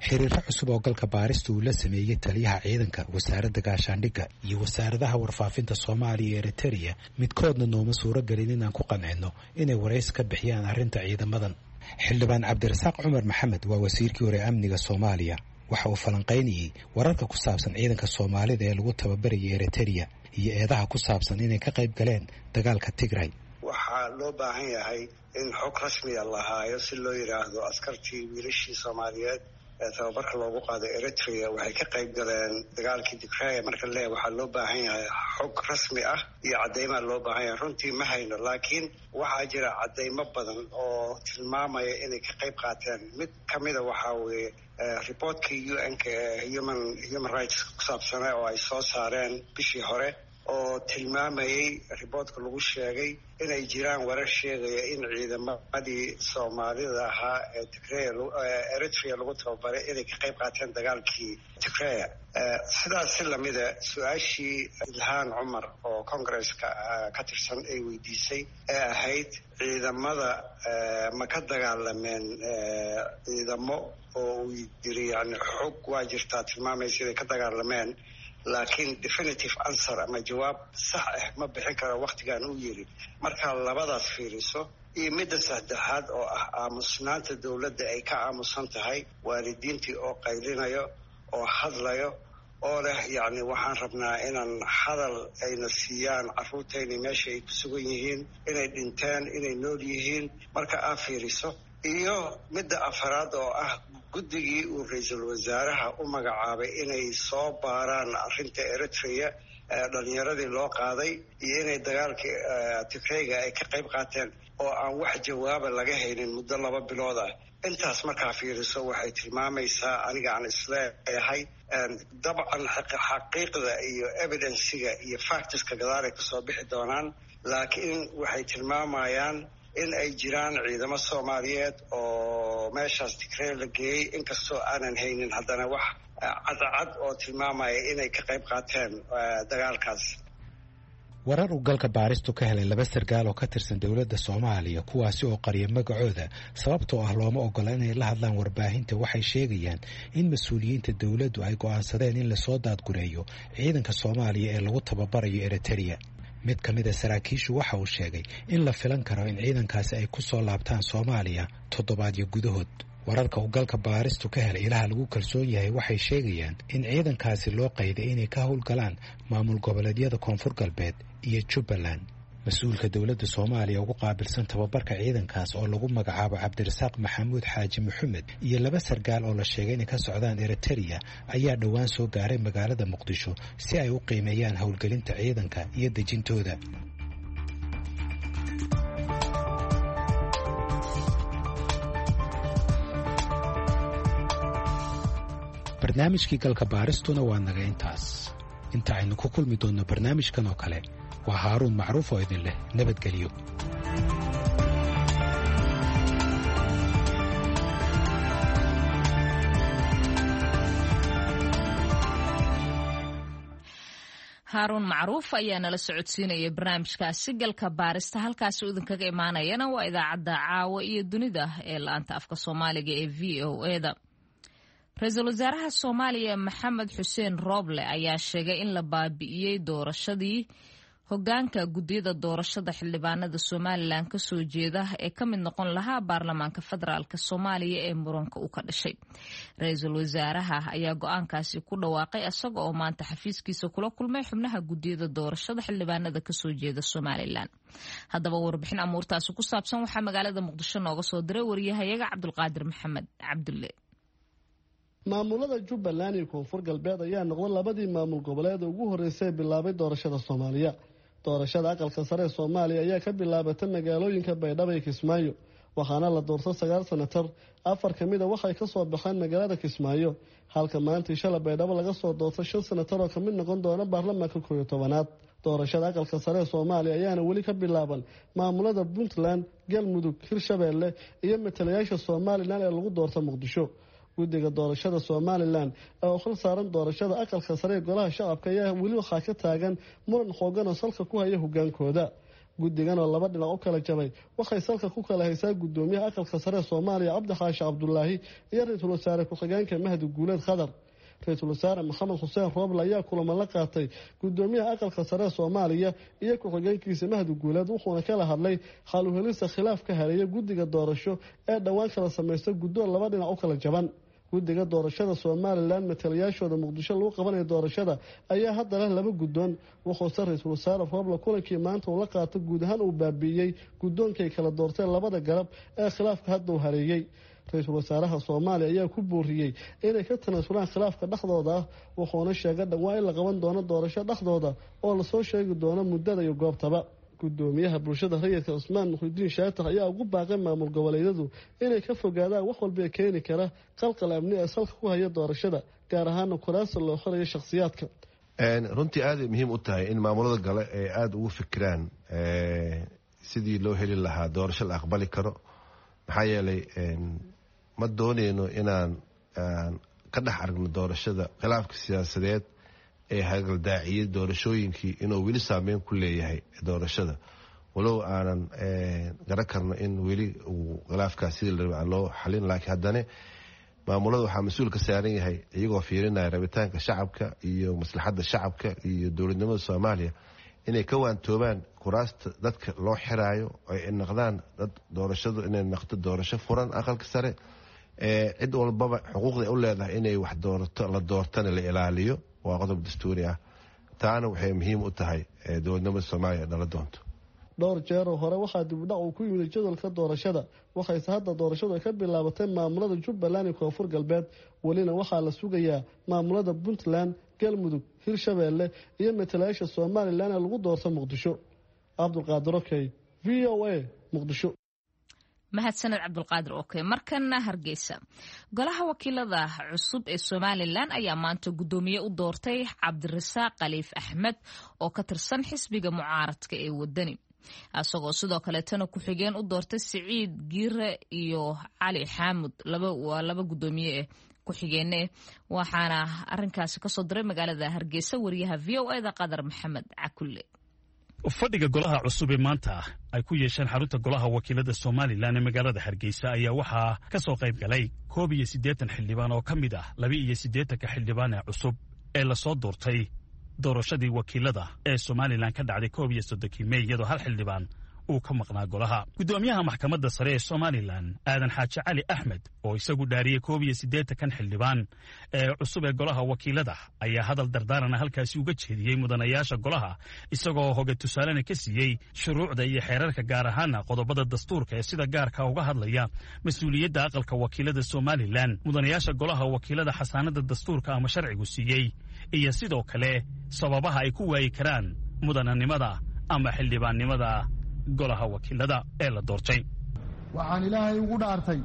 xiriiro cusub oo galka baarista uu la sameeyey taliyaha ciidanka wasaaradda gaashaandhigga iyo wasaaradaha warfaafinta soomaaliya iyo eritereya midkoodna nooma suuro gelin inaan ku qancino inay waraysi ka bixiyaan arrinta ciidamadan. xildhibaan cabdirasaaq cumar maxamed waa wasiirkii hore amniga soomaaliya. waxa uu falanqaynayey wararka ku saabsan ciidanka soomaalida ee lagu tababarayay eritereya iyo eedaha ku saabsan inay ka qayb galeen dagaalka Tigray. waxaa loo baahan yahay in xog rasmiya la haayo si loo yidhaahdo askartii wiilashii soomaaliyeed ee tababarka loogu qaaday Eritrea waxay ka qayb galeen dagaalkii Tigray. marka le waxaa loo baahan yahay xog rasmi ah iyo cadeymaa loo baahan yahay. runtii ma hayno, laakiin waxaa jira cadeymo badan oo tilmaamaya inay ka qayb qaateen. mid kamida waxaa weeye reportkii U N ka human human rights ku saabsanaa oo ay soo saareen bishii hore oo tilmaamayay riboortka lagu sheegay inay jiraan warar sheegaya in ciidamadii soomaalida ahaa ee Tigray Eritrea lagu tababaray inay ka qayb qaateen dagaalkii Tigray. sidaas si lamida su-aashii Ilhaan Cumar oo Congress-ka ka tirsan ay weydiisay ee ahayd ciidamada ma ka dagaalameen ciidamo oo uu yiri yani xog waa jirtaa tilmaamaysa inay ka dagaalameen, laakiin definitive answer ama jawaab sax ah ma bixin karo waqtigan uu yiri. marka labadaas fiiriso iyo midda saddexaad oo ah aamusnaanta dowladda ay ka aamusan tahay, waalidiintii oo qaylinayo oo hadlayo oo leh yacni waxaan rabnaa inaan hadal ayna siiyaan carruurtayna meesha ay ku sugan yihiin, inay dhinteen, inay nool yihiin. marka aa fiiriso iyo midda afaraad oo ah guddigii uu ra-iisul wasaaraha u magacaabay inay soo baaraan arrinta Eritrea dhalinyaradii loo qaaday iyo inay dagaalkii Tigrayga ay ka qayb qaateen oo aan wax jawaaba laga haynin muddo laba bilood ah. intaas markaa fiiriso waxay tilmaamaysaa aniga aan isleeyahay dabcan xaqiiqda iyo evidenciga iyo factuska gadaal ay kasoo bixi doonaan, laakiin waxay tilmaamayaan in ay jiraan ciidamo Soomaaliyeed oo meeshaas Tigray la geeyey, inkastoo aanan haynin haddana wax cadcad oo tilmaamaya inay ka qayb qaateen dagaalkaas. warar uu galka baaristu ka helay laba sargaal oo ka tirsan dowladda Soomaaliya kuwaasi oo qariyo magacooda sababtoo ah looma ogola inay la hadlaan warbaahinta waxay sheegayaan in mas-uuliyiinta dowladdu ay go'aansadeen in lasoo daadgureeyo ciidanka Soomaaliya ee lagu tababarayo Eritrea. mid ka mid a saraakiishu waxa uu sheegay in la filan karo in ciidankaasi ay ku soo laabtaan Soomaaliya toddobaadyo gudahood. wararka uu galka baaristu ka helay ilaha lagu kalsoon yahay waxay sheegayaan in ciidankaasi loo qayday inay ka howlgalaan maamul goboleedyada Koonfur Galbeed iyo Jubbaland. mas-uulka dowladda Soomaaliya ugu qaabilsan tababarka ciidankaas oo lagu magacaabo Cabdirasaaq Maxamuud Xaaji Maxamed iyo laba sargaal oo la sheegay inay ka socdaan Eritrea ayaa dhowaan soo gaaray magaalada Muqdisho si ay u qiimeeyaan howlgelinta ciidanka iyo dejintooda. barnaamijkii galka baaristuna waa naga intaas. inta aynu ku kulmi doonno barnaamijkan oo kale waa Haaruun Macruuf oo idin leh nabadgelyo. haaruun macruuf ayaa nala socodsiinaya barnaamijkaasi galka baarista. halkaasi idinkaga imaanayana waa idaacadda caawa iyo dunida ee laanta afka Soomaaliga ee V O A da. ra-iisul wasaaraha Soomaaliya Maxamed Xuseen Rooble ayaa sheegay in la baabi'iyey doorashadii hoggaanka guddiyada doorashada xildhibaanada Somaliland ka soo jeeda ee ka mid noqon lahaa baarlamaanka federaalka Soomaaliya ee muranka u ka dhashay. ra-iisul wasaaraha ayaa go'aankaasi ku dhawaaqay isaga oo maanta xafiiskiisa kula kulmay xubnaha guddiyada doorashada xildhibaanada ka soo jeeda Somaliland. haddaba warbixin amuurtaasi ku saabsan waxaa magaalada Muqdisho nooga soo diray wariyahayaga Cabdulqaadir Maxamed Cabdulle. maamulada Jubbaland iyo Koonfur Galbeed ayaa noqday labadii maamul goboleed ugu horeysay bilaabay doorashada Soomaaliya. doorashada aqalka sare ee Soomaaliya ayaa ka bilaabatay magaalooyinka Baydhabo iyo Kismaayo, waxaana la doortay sagaal senatar, afar kamid ah waxay ka soo baxeen magaalada Kismaayo, halka maanta shalay Baydhabo laga soo doortay shan senatar oo kamid noqon doona baarlamaanka koob iyo tobanaad. doorashada aqalka sare ee Soomaaliya ayaana weli ka bilaaban maamulada Puntland, Galmudug, Hirshabeelle iyo matalayaasha Somaliland ee lagu doortay Muqdisho. guddiga doorashada Somaliland oo xil saaran doorashada aqalka sare ee golaha shacabka ayaa weli waxa ka taagan muran xoogan oo salka ku haya hogaankooda. guddigan oo laba dhinac u kala jabay waxay salka ku kala haysaa guddoomiyaha aqalka sare soomaaliya cabdi xaashi cabdulaahi iyo ra-iisul wasaare ku-xigeenka mahdi guuleed khadar ra-iisul wasaare maxamed xuseen rooble ayaa kulamo la qaatay guddoomiyaha aqalka sare soomaaliya iyo ku-xigeenkiisa mahdi guuleed wuxuuna kala hadlay xal u helista khilaaf ka hareeya guddiga doorasho ee dhowaan kala samaysta guddoon laba dhinac u kala jaban guddiga doorashada somalilan matalayaashooda muqdisho lagu qabanaya doorashada ayaa hadda leh laba guddoon wuxuuse ra-iisul wasaare rooble kulankii maanta uu la qaato guud ahaan uu baabiiyey guddoonkay kala doorteen labada garab ee khilaafka hadda uu hareeyey ra-iisul wasaaraha soomaaliya ayaa ku booriyey inay ka tanaasulaan khilaafka dhexdooda ah wuxuuna sheegay dhawaa in la qaban doono doorasho dhexdooda oo lasoo sheegi doono muddada iyo goobtaba gudoomiyaha bulshada rayidka cusmaan muxudiin shaatax ayaa ugu baaqay maamul goboleedyadu inay ka fogaadaan wax walba keeni kara qalqal amni ee salka ku haya doorashada gaar ahaana kuraasta loo xorayo shakhsiyaadka runtii aaday muhiim u tahay in maamulada gale ay aada ugu fikiraan sidii loo heli lahaa doorasho la aqbali karo maxaa yeelay ma dooneyno inaan ka dhex aragno doorashada khilaafka siyaasadeed ee hagaldaaciyay doorashooyinkii inuu weli saameyn ku leeyahay doorashada walow aanan garan karno in weli uu khilaafkaas sidii la loo xalin laakiin haddana maamulada waxaa mas-uul ka saaran yahay iyagoo fiirinaya rabitaanka shacabka iyo maslaxadda shacabka iyo dowladnimada soomaaliya inay ka waantoobaan kuraasta dadka loo xiraayo ay noqdaan dad doorashadu inay noqdo doorasho furan aqalka sare cid walbaba xuquuqda u leedahay inay wax doorato la doortana la ilaaliyo waa qodob dastuuri ah taana waxay muhiim u tahay dowladnimada soomaaliya dhala doonto dhowr jeeroo hore waxaa dibudhac uu ku yimid jadwalka doorashada waxayse hadda doorashadu ay ka bilaabatay maamulada jubbaland iyo koonfur galbeed welina waxaa la sugayaa maamulada puntland galmudug hirshabeelle iyo matalayaasha somalilan ee lagu doorto muqdisho cabdulqaadir okey v o a muqdisho mahadsaned cabdulqaadir oke markana hargeysa golaha wakiilada cusub ee somalilan ayaa maanta guddoomiye u doortay cabdirasaaq khaliif axmed oo ka tirsan xisbiga mucaaradka ee wadani isagoo sidoo kaleetana ku-xigeen u doortay siciid giire iyo cali xaamud waa laba guddoomiye eh ku-xigeene waxaana arinkaasi kasoo diray magaalada hargeysa wariyaha v o eda qadar maxamed cakulle fadhiga golaha cusub ee maanta ay ku yeesheen xarunta golaha wakiilada somalilan ee magaalada hargeysa ayaa waxaa ka soo qayb galay koob iyo siddeetan xildhibaan oo ka mid ah laba iyo siddeetanka xildhibaan ee cusub ee lasoo doortay doorashadii wakiilada ee somalilan ka dhacday koob iyo soddonkii mey iyadoo hal xildhibaan uu ka maqnaa golaha guddoomiyaha maxkamadda sare ee somalilan aadan xaaji cali axmed oo isagu dhaariyey koob iyo siddeetankan xildhibaan ee cusub ee golaha wakiilada ayaa hadal dardaarana halkaasi uga jeediyey mudanayaasha golaha isagoo hoga tusaalena ka siiyey shuruucda iyo xeerarka gaar ahaana qodobada dastuurka ee sida gaarka uga hadlaya mas-uuliyadda aqalka wakiilada somalilan mudanayaasha golaha wakiilada xasaanada dastuurka ama sharcigu siiyey iyo sidoo kale sababaha ay ku waayi karaan mudananimada ama xildhibaannimada golaha wakiilada ee la doortay waxaan ilaahay ugu dhaartay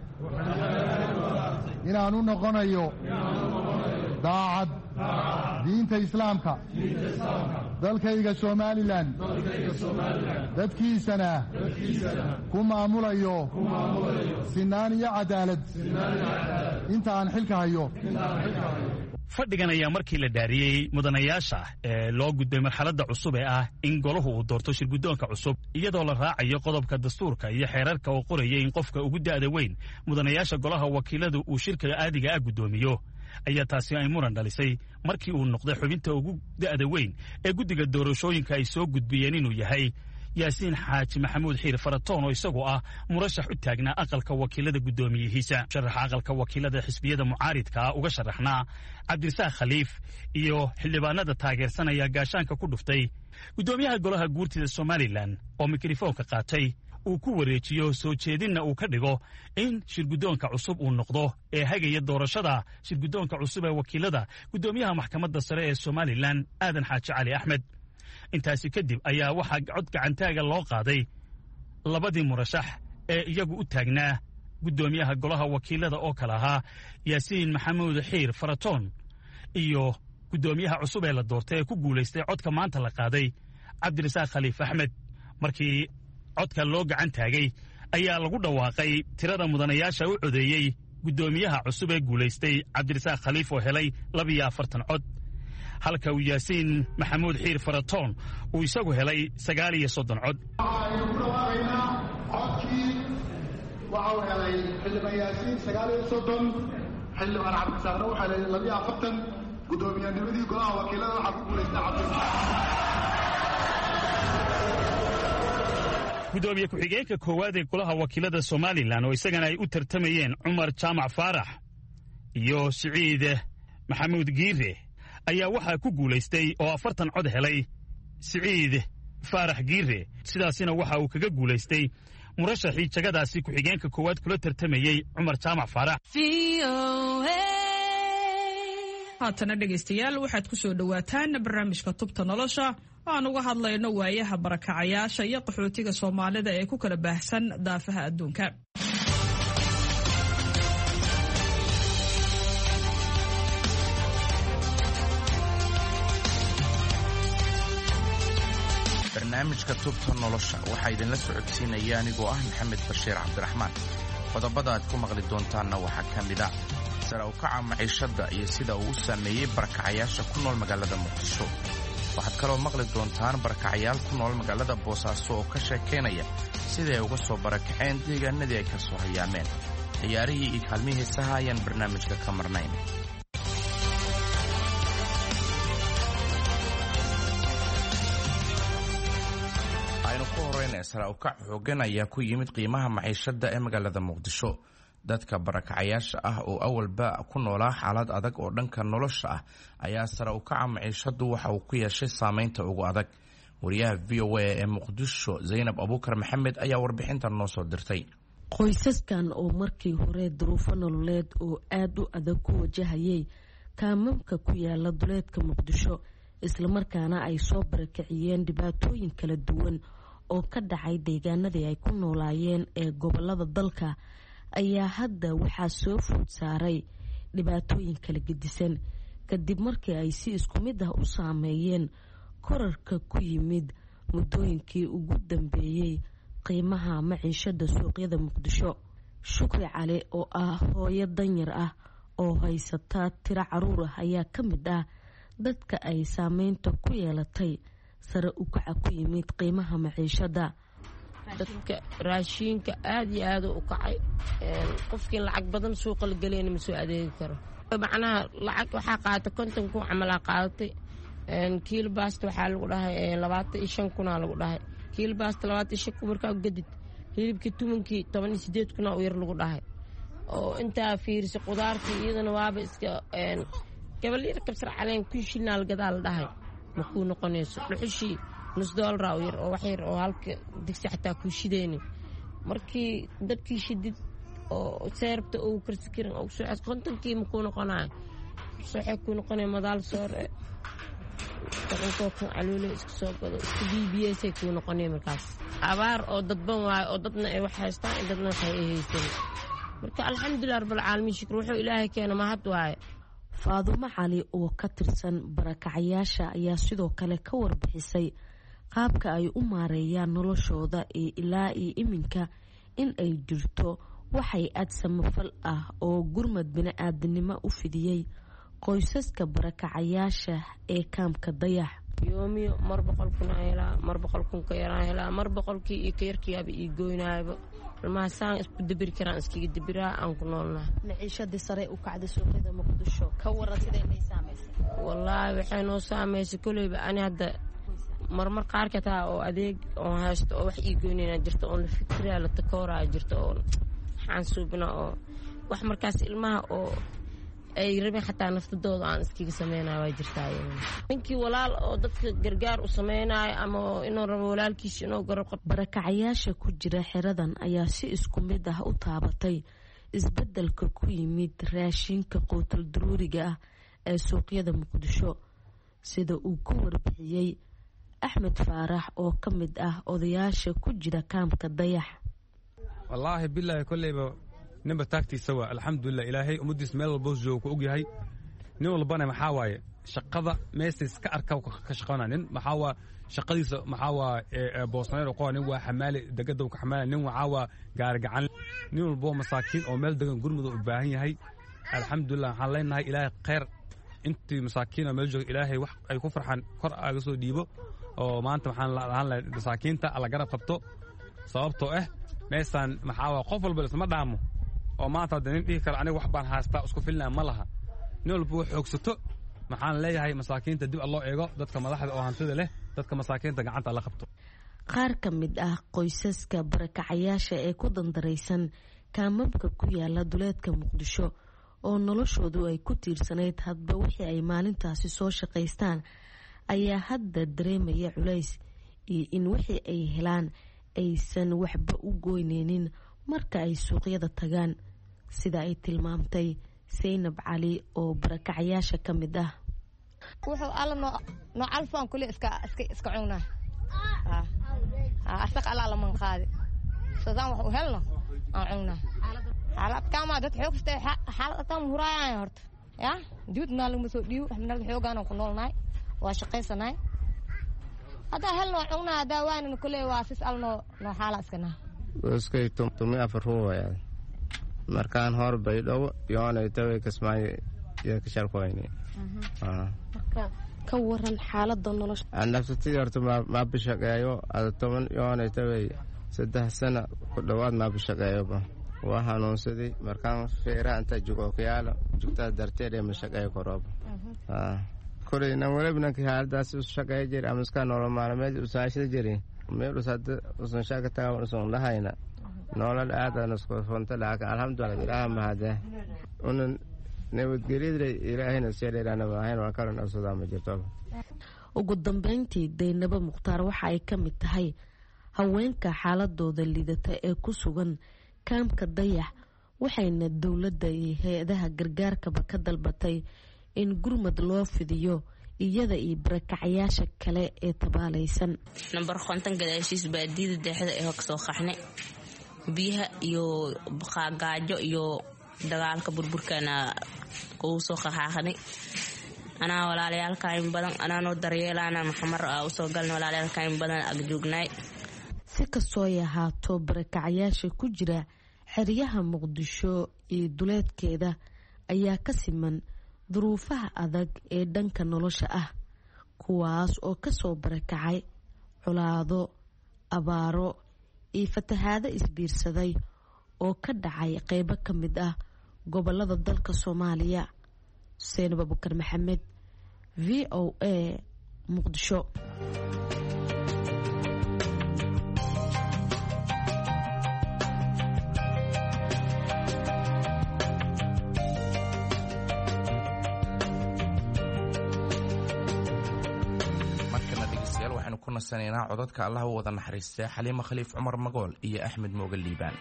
inaan u noqonayo daacad diinta islaamka dalkayga somalilan dadkiisana ku maamulayo sinaan iyo cadaalad inta aan xilka hayo fadhigan ayaa markii la dhaariyey mudanayaasha ee loo gudbay marxaladda cusub ee ah in golahu uu doorto shirguddoonka cusub iyadoo la raacayo qodobka dastuurka iyo xeerarka oo qoraya in qofka ugu da'da weyn mudanayaasha golaha wakiiladu uu shirka aadiga ah guddoomiyo ayaa taasi ay muran dhalisay markii uu noqday xubinta ugu da'da weyn ee guddiga doorashooyinka ay soo gudbiyeen inuu yahay yaasiin xaaji maxamuud xiir faratoon oo isagoo ah murashax u taagnaa aqalka wakiilada guddoomiyihiisa sharaxa aqalka wakiilada xisbiyada mucaaridka uga sharaxnaa cabdirasaaq khaliif iyo xildhibaanada taageersanaya gaashaanka ku dhuftay guddoomiyaha golaha guurtida somalilan oo mikrofoonka qaatay uu ku wareejiyo soo jeedinna uu ka dhigo in shirguddoonka cusub uu noqdo ee hagaya doorashada shirguddoonka cusub ee wakiilada guddoomiyaha maxkamadda sare ee somalilan aadan xaaji cali axmed intaasi kadib ayaa waxaa cod gacantaaga loo qaaday labadii murashax ee iyagu u taagnaa guddoomiyaha golaha wakiilada oo kale ahaa yaasiin maxamuud xiir faratoon iyo guddoomiyaha cusub ee la doortay ee ku guulaystay codka maanta la qaaday cabdirasaaq khaliif axmed markii codka loo gacan taagay ayaa lagu dhawaaqay tirada mudanayaasha u codeeyey guddoomiyaha cusub ee guulaystay cabdirasaaq khaliif oo helay labiyo afartan cod halka uu yaasiin maxamuud xiir faratoon uu isagu helay sagaal iyo soddon cod. waxaynu ku dhawaaqaynaa codkii waxa uu helay xildhibaan yaasiin sagaal iyo soddon, xildhibaan cabdisaaqre uu helay labiyo afartan, guddoomiyaanimadii golaha wakiilada waxaa ku guulaystay cabdisaaqre. gudoomiye ku-xigeenka koowaad ee golaha wakiilada somalilan oo isagana ay u tartamayeen cumar jaamac faarax iyo siciid maxamuud giire ayaa waxaa ku guulaystay oo afartan cod helay siciid faarax giire. sidaasina waxa uu kaga guulaystay murashaxii jagadaasi ku-xigeenka koowaad kula tartamayey cumar jaamac faarax. haatana dhegaystayaal waxaad ku soo dhowaataan barnaamijka tubta nolosha oo aan uga hadlayno waayaha barakacayaasha iyo qaxootiga soomaalida ee ku kala baahsan daafaha adduunka. barnaamijka tubta nolosha waxaa idinla socodsiinaya anigoo ah maxamed bashiir cabdiraxmaan. qodobada aad ku maqli doontaanna waxaa ka mid ah sare u kaca maciishadda iyo sida uu u saameeyey barakacayaasha ku nool magaalada muqdisho. waxaad kaloo maqli doontaan barakacayaal ku nool magaalada boosaaso oo ka sheekaynaya sida ay uga soo barakaceen deegaanadii ay ka soo hayaameen. ciyaarihii iyo kaalmihii heesaha ayaan barnaamijka ka marnayn. aynu ku horeyna sare u kac xoogan ayaa ku yimid qiimaha maciishadda ee magaalada muqdisho. dadka barakacayaasha ah oo awalba ku noolaa xaalad adag oo dhanka nolosha ah ayaa sare u kaca maciishadu waxa uu ku yeeshay saamaynta ugu adag. wariyaha v o a ee muqdisho zaynab abuukar maxamed ayaa warbixintan noo soo dirtay. qoysaskan oo markii hore duruufo nololeed oo aad u adag ku wajahayay kaamamka ku yaala duleedka muqdisho islamarkaana ay soo barakiciyeen dhibaatooyin kala duwan oo ka dhacay deegaanadii ay ku noolaayeen ee gobolada dalka ayaa hadda waxaa soo food saaray dhibaatooyin kala gedisan kadib markii ay si isku mid ah u saameeyeen korarka ku yimid muddooyinkii ugu dambeeyey qiimaha maciishada suuqyada muqdisho. shukri cali oo ah hooyo danyar ah oo haysata tiro caruur ah ayaa ka mid ah dadka ay saameynta ku yeelatay sare u kaca ku yimid qiimaha maciishada. dadka raashiinka aad iyo aad u kacay. qofkii lacag badan suuqa la geliyana ma soo adeegi karo. macnaha lacag waxaa qaadatay konton kun camalaa qaadatay. kiilo baasta waxaa lagu dhahay labaatan iyo shan kunaa lagu dhahay. kiilo baasta labaatan iyo shan kun markaa gadid hilibkii tumankii toban iyo sideed kunaa u yar lagu dhahay. oo intaa fiirisay qudaartii iyadana waaba iska gabal yar kabsar caleen kun shilnaa lagadaa la dhahay ma kuu noqonayso. dhuxushii nus doolara u yar oo wax yar oo halka digsi xataa kuu shideyni markii dadkii shidid oo seerabta uu karsi karin oo soo cad kontonkii ma kuu noqonayo. soxay kuu noqonay madaal soor tobankoo kun caluule iska soo gado iska bbsay kuu noqonay markaas. abaar oo dadban waayo oo dadna ay wax haystaan in dadna waxay ay haysan. marka alxamdulilah rabbilcaalamiin shukr wuxuu ilaahay keena mahad waaye. faadumo cali oo ka tirsan barakacayaasha ayaa sidoo kale ka warbixisay qaabka ay u maareeyaan noloshooda ee ilaa iyo iminka in ay jirto waxay aad samafal ah oo gurmad bini-aadinimo u fidiyey qoysaska barakacayaasha ee kaamka dayax. yoomiyo mar boqol kun aan helaa, mar boqol kun ka yaraan helaa, mar boqolkii iyo ka yarkiiaba ii goynaayaba. ilmahaasaan isku dabiri karaan iskaga dabiraa aan ku noolnaha. maciishadii sare u kacday suuqyada muqdisho ka waran sidee bay saamaysay? wallaahi waxay noo saamaysay koleyba ani hadda marmar qaarka taa oo adeeg oo haysto oo wax ii goynayna jirto oo la fikiraa la takooraa jirto oo waxaan suubina oo wax markaas ilmaha oo ay rabeen xataa naftadooda aan iskaga sameynaya waa jirtaa. ninkii walaal oo dadka gargaar u sameynaayo ama inuu rabo walaalkiisa inuu garab qabto. barakacayaasha ku jira xeradan ayaa si isku mid ah u taabatay isbedelka ku yimid raashinka quutal daruuriga ah ee suuqyada muqdisho sida uu ku warbixiyey axmed faarax oo ka mid ah odayaasha ku jira kaamka dayax. wallaahi bilaahi kolleyba ninba taagtiisa waa alxamdulilah ilaahay ummaddiis meel walba joogo ku og yahay. nin walbana maxaa waaye shaqada meestays ka arka ka shaqaynaa. nin maxaa waa shaqadiisa maxaa waa boosneer qoa nin waa xamaali degada ka xamaali nin waxaa waa gaargacan. nin walbo masaakiin oo meel degan gurmud u baahan yahay. alxamdulilah waxaan leenahay ilaahay khayr intii masaakiina meel jooga ilaahay wax ay ku farxaan kor aaga soo dhiibo oo maanta waxaan lahaan lahay masaakiinta alla garab qabto sababtoo ah meeshaan maxaa waa qof walba isma dhaamo oo maanta hadda nin dhihi kara aniga wax baan haystaa isku filnaa ma laha nin walba wax xoogsato maxaan leeyahay masaakiinta dib alloo eego dadka madaxda oo hantida leh dadka masaakiinta gacanta alla qabto qaar ka mid ah qoysaska barakacayaasha ee ku dandaraysan kaamamka ku yaala duleedka muqdisho oo noloshoodu ay ku tiirsanayd hadba wixii ay maalintaasi soo shaqaystaan ayaa hadda dareemaya culays iyo in wixii ay helaan aysan waxba u goyneynin marka ay suuqyada tagaan sida ay tilmaamtay Saynab Cali oo barakacayaasha ka mid ah wuxuu alla noo noo alfaan kulli iska iska iska cunaa ah ah asaq alla la man qaadi sidaan wax u helno aan cunaa xaalad kama dad xoogstay xaalad tan huraayaan horta ya duud naal ma soo dhiiw waxna xoogaan ku noolnaay waa shaqaysanay hada helno cunaa daawaan kulli waa sis alno noo xaaladkana iskay tum tumi afar ruuya markaan hor bay dhaw yoonay taway kasmaay ya ka sharqoyni ah marka ka waran xaaladda nolosha naftii horta ma bishaqeeyo ada toban yoonay taway saddex sano ku dhawaad ma bishaqeeyo ba waa hanuunsaday markaan feera inta jugo kiyaala jugta darteed ma shaqeeyo koroob ah koreyna walibna ka haaldaas u shaqeeyo jir amaska nolol maalmeed u saashada jiri meel usad usan shaqata usan lahayna nolol aadana isku fonta laakiin alxamdulillah ilaaha mahade unan nabadgelyada ilaahayna seereerana baahayn waa karan asooda ma jirto ugu dambeyntii Daynaba Mukhtaar waxa ay ka mid tahay haweenka xaaladooda lidata ee ku sugan kaamka Dayax waxayna dawladda iyo hay'adaha gargaarkaba ka dalbatay in gurmad loo fidiyo iyada iyo barakacayaasha kale ee tabaalaysan number konton gadaashiis baadida deexda ee ka soo qaxnay biyaha iyo baqaagaajo iyo dagaalka burburkana oo soo qaxaaqnay ana walaalayaalka in badan ana noo daryeelana maxamar oo soo galnay walaalayaalka in badan ag joognay si kastoo yahaato barakacayaasha ku jira xeryaha Muqdisho iyo duleedkeeda ayaa ka siman duruufaha adag ee dhanka nolosha ah kuwaas oo ka soo barakacay colaado abaaro iyo fatahaado isbiirsaday oo ka dhacay qaybo ka mid ah gobolada dalka Soomaaliya. Saynab Abubakar Maxamed, V O A, Muqdisho. ku nasanayna codadka Allah u wada naxariistay Xaliimo Khaliif Cumar Magool iyo Axmed Moogal Liibaan.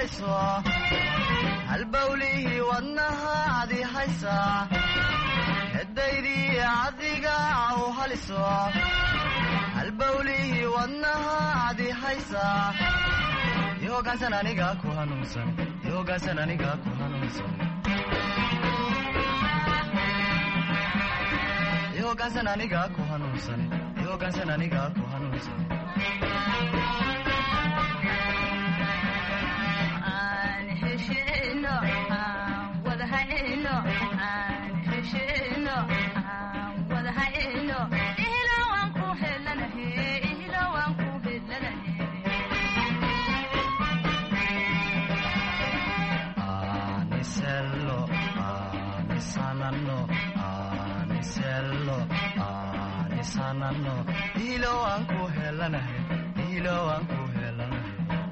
haliso halbawlihii wadnahaadi haysa hedaydii cadiga u haliso halbawlihii wadnahaadi haysa yoogaansan aniga ku hanuunsan yoogaansan aniga ku hanuunsan yoogaansan aniga ku hanuunsan yoogaansan aniga ku hanuunsan aan heshino aan wada hayno aan heshino aan wada hayno ilo waan ku helanahay ilo waan ku helanahay Anisello, anisanano, anisello, anisanano. Ilo aan ku helanahay, ilo aan ku helanahay.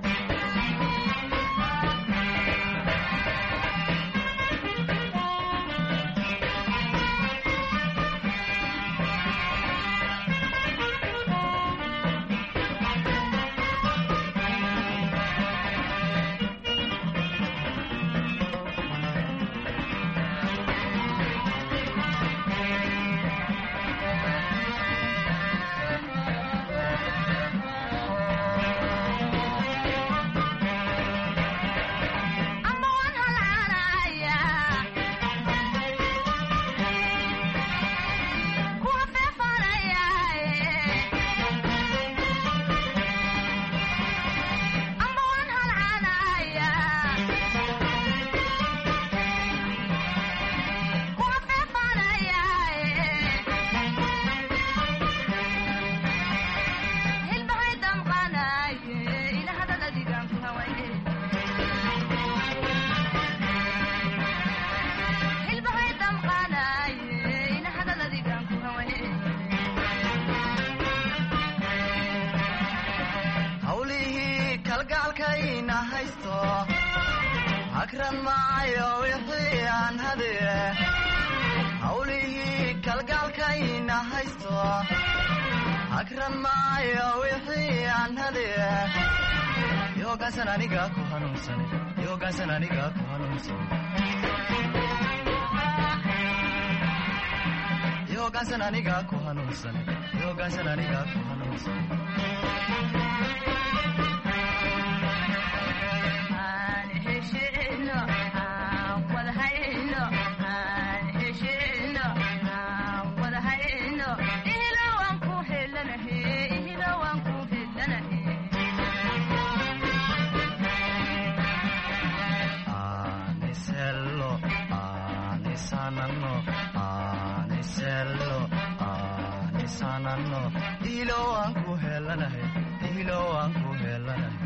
akran maayo wixii aan hadiye hawlihii kalgaalkayna haysto akran maayo wixii aan hadiye yoogaansan aniga ku hanuunsan yoogaansan aniga ku hanuunsan yoogaansan aniga ku hanuunsan yoogaansan aniga ku hanuunsan ilo aan ku helanahay ilo aan ku helanahay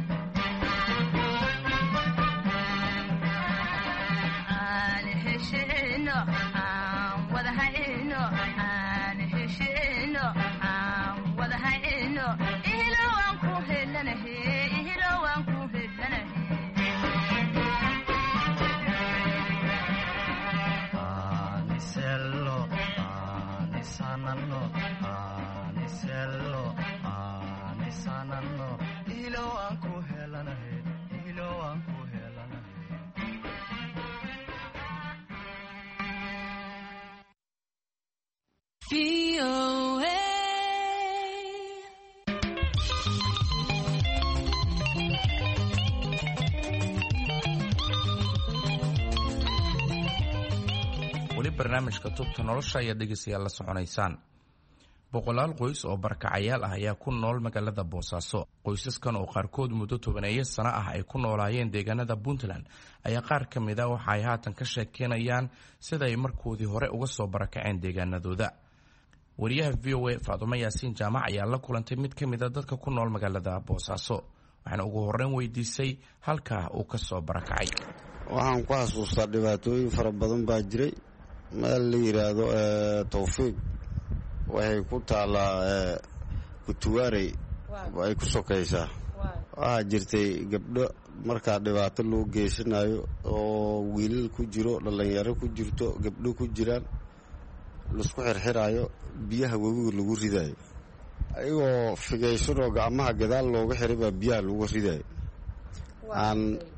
aan heshino aan wada hayno aan heshino aan wada hayno ilo aan ku helanahay ilo aan ku helanahay aan sello aan sanano Sello, anisanano, ilo aan ku helanahay, ilo aan ku helanahay. V O A weli barnaamijka tubta nolosha ayaad dhegeystayaal la soconaysaan. boqolaal qoys oo barakacayaal ah ayaa ku nool magaalada boosaaso. qoysaskan oo qaarkood muddo tobaneeyo sano ah ay ku noolaayeen deegaanada puntland ayaa qaar ka mid a waxa ay haatan ka sheekeynayaan sida ay markoodii hore uga soo barakaceen deegaanadooda. wariyaha v o a faadumo yaasiin jaamac ayaa la kulantay mid ka mid a dadka ku nool magaalada boosaaso, waxaana ugu horreyn weydiisay halkaa uu ka soo barakacay. waxaan ku xasuustaa dhibaatooyin fara badan baa jiray. meel la yidhaahdo tawfiiq waxay ku taalaa kutuwaarey ay ku sokaysaa. waxaa jirtay gabdho markaa dhibaato loo geysanayo oo wiilal ku jiro, dhallinyaro ku jirto, gabdho ku jiraan, laisku xirxiraayo, biyaha webiga lagu ridayo. ayagoo figaysanoo gacmaha gadaal looga xiray baa biyaha lagu ridayo. aan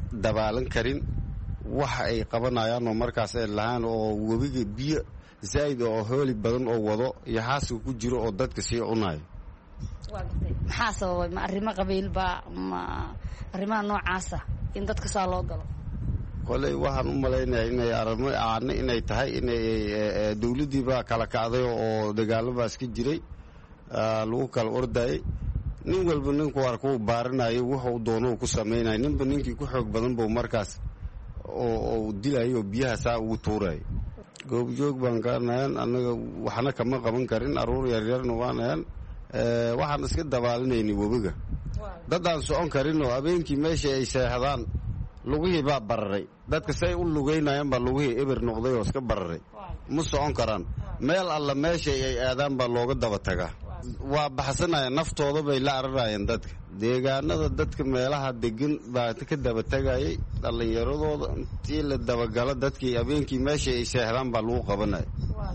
dabaalan karin wax ay qabanayaan oo markaas ay lahaan oo webiga biyo zaa'id oo hooli badan oo wado iyo xaaska ku jiro oo dadka sii cunayo. maxaa sababay ma arrimo qabiilba ma arrimaha noocaasa in dadka saa loo galo? koley waxaan u malaynayaa inay arrimo aana inay tahay inay dawladdiiba kala kacday oo dagaalamaas ka jiray lagu kala ordayay nin walba ninku arkuu baaranayo wuxuu doono ku samaynayo ninba ninkii ku xoog badan buu markaas oo dilayo biyaha saa ugu tuurayo. goobjoog baan ka nahan annaga waxna kama qaban karin aruur yaryarna waan ahan waxaan iska dabaalinayni webiga dad aan socon karin oo habeenkii meesha ay seexdaan lugihii baa bararay dadka say u lugaynayaan baa lugihii eber noqday oo iska bararay ma socon karaan meel alla meesha ay aadaan baa looga daba tagaa waa baxsanayaan naftooda bay la ararayeen dadka deegaanada dadka meelaha degan baa ka daba tagayay dhallinyaradooda intii la dabagalo dadkii habeenkii meesha ay seexdaan baa lagu qabanaya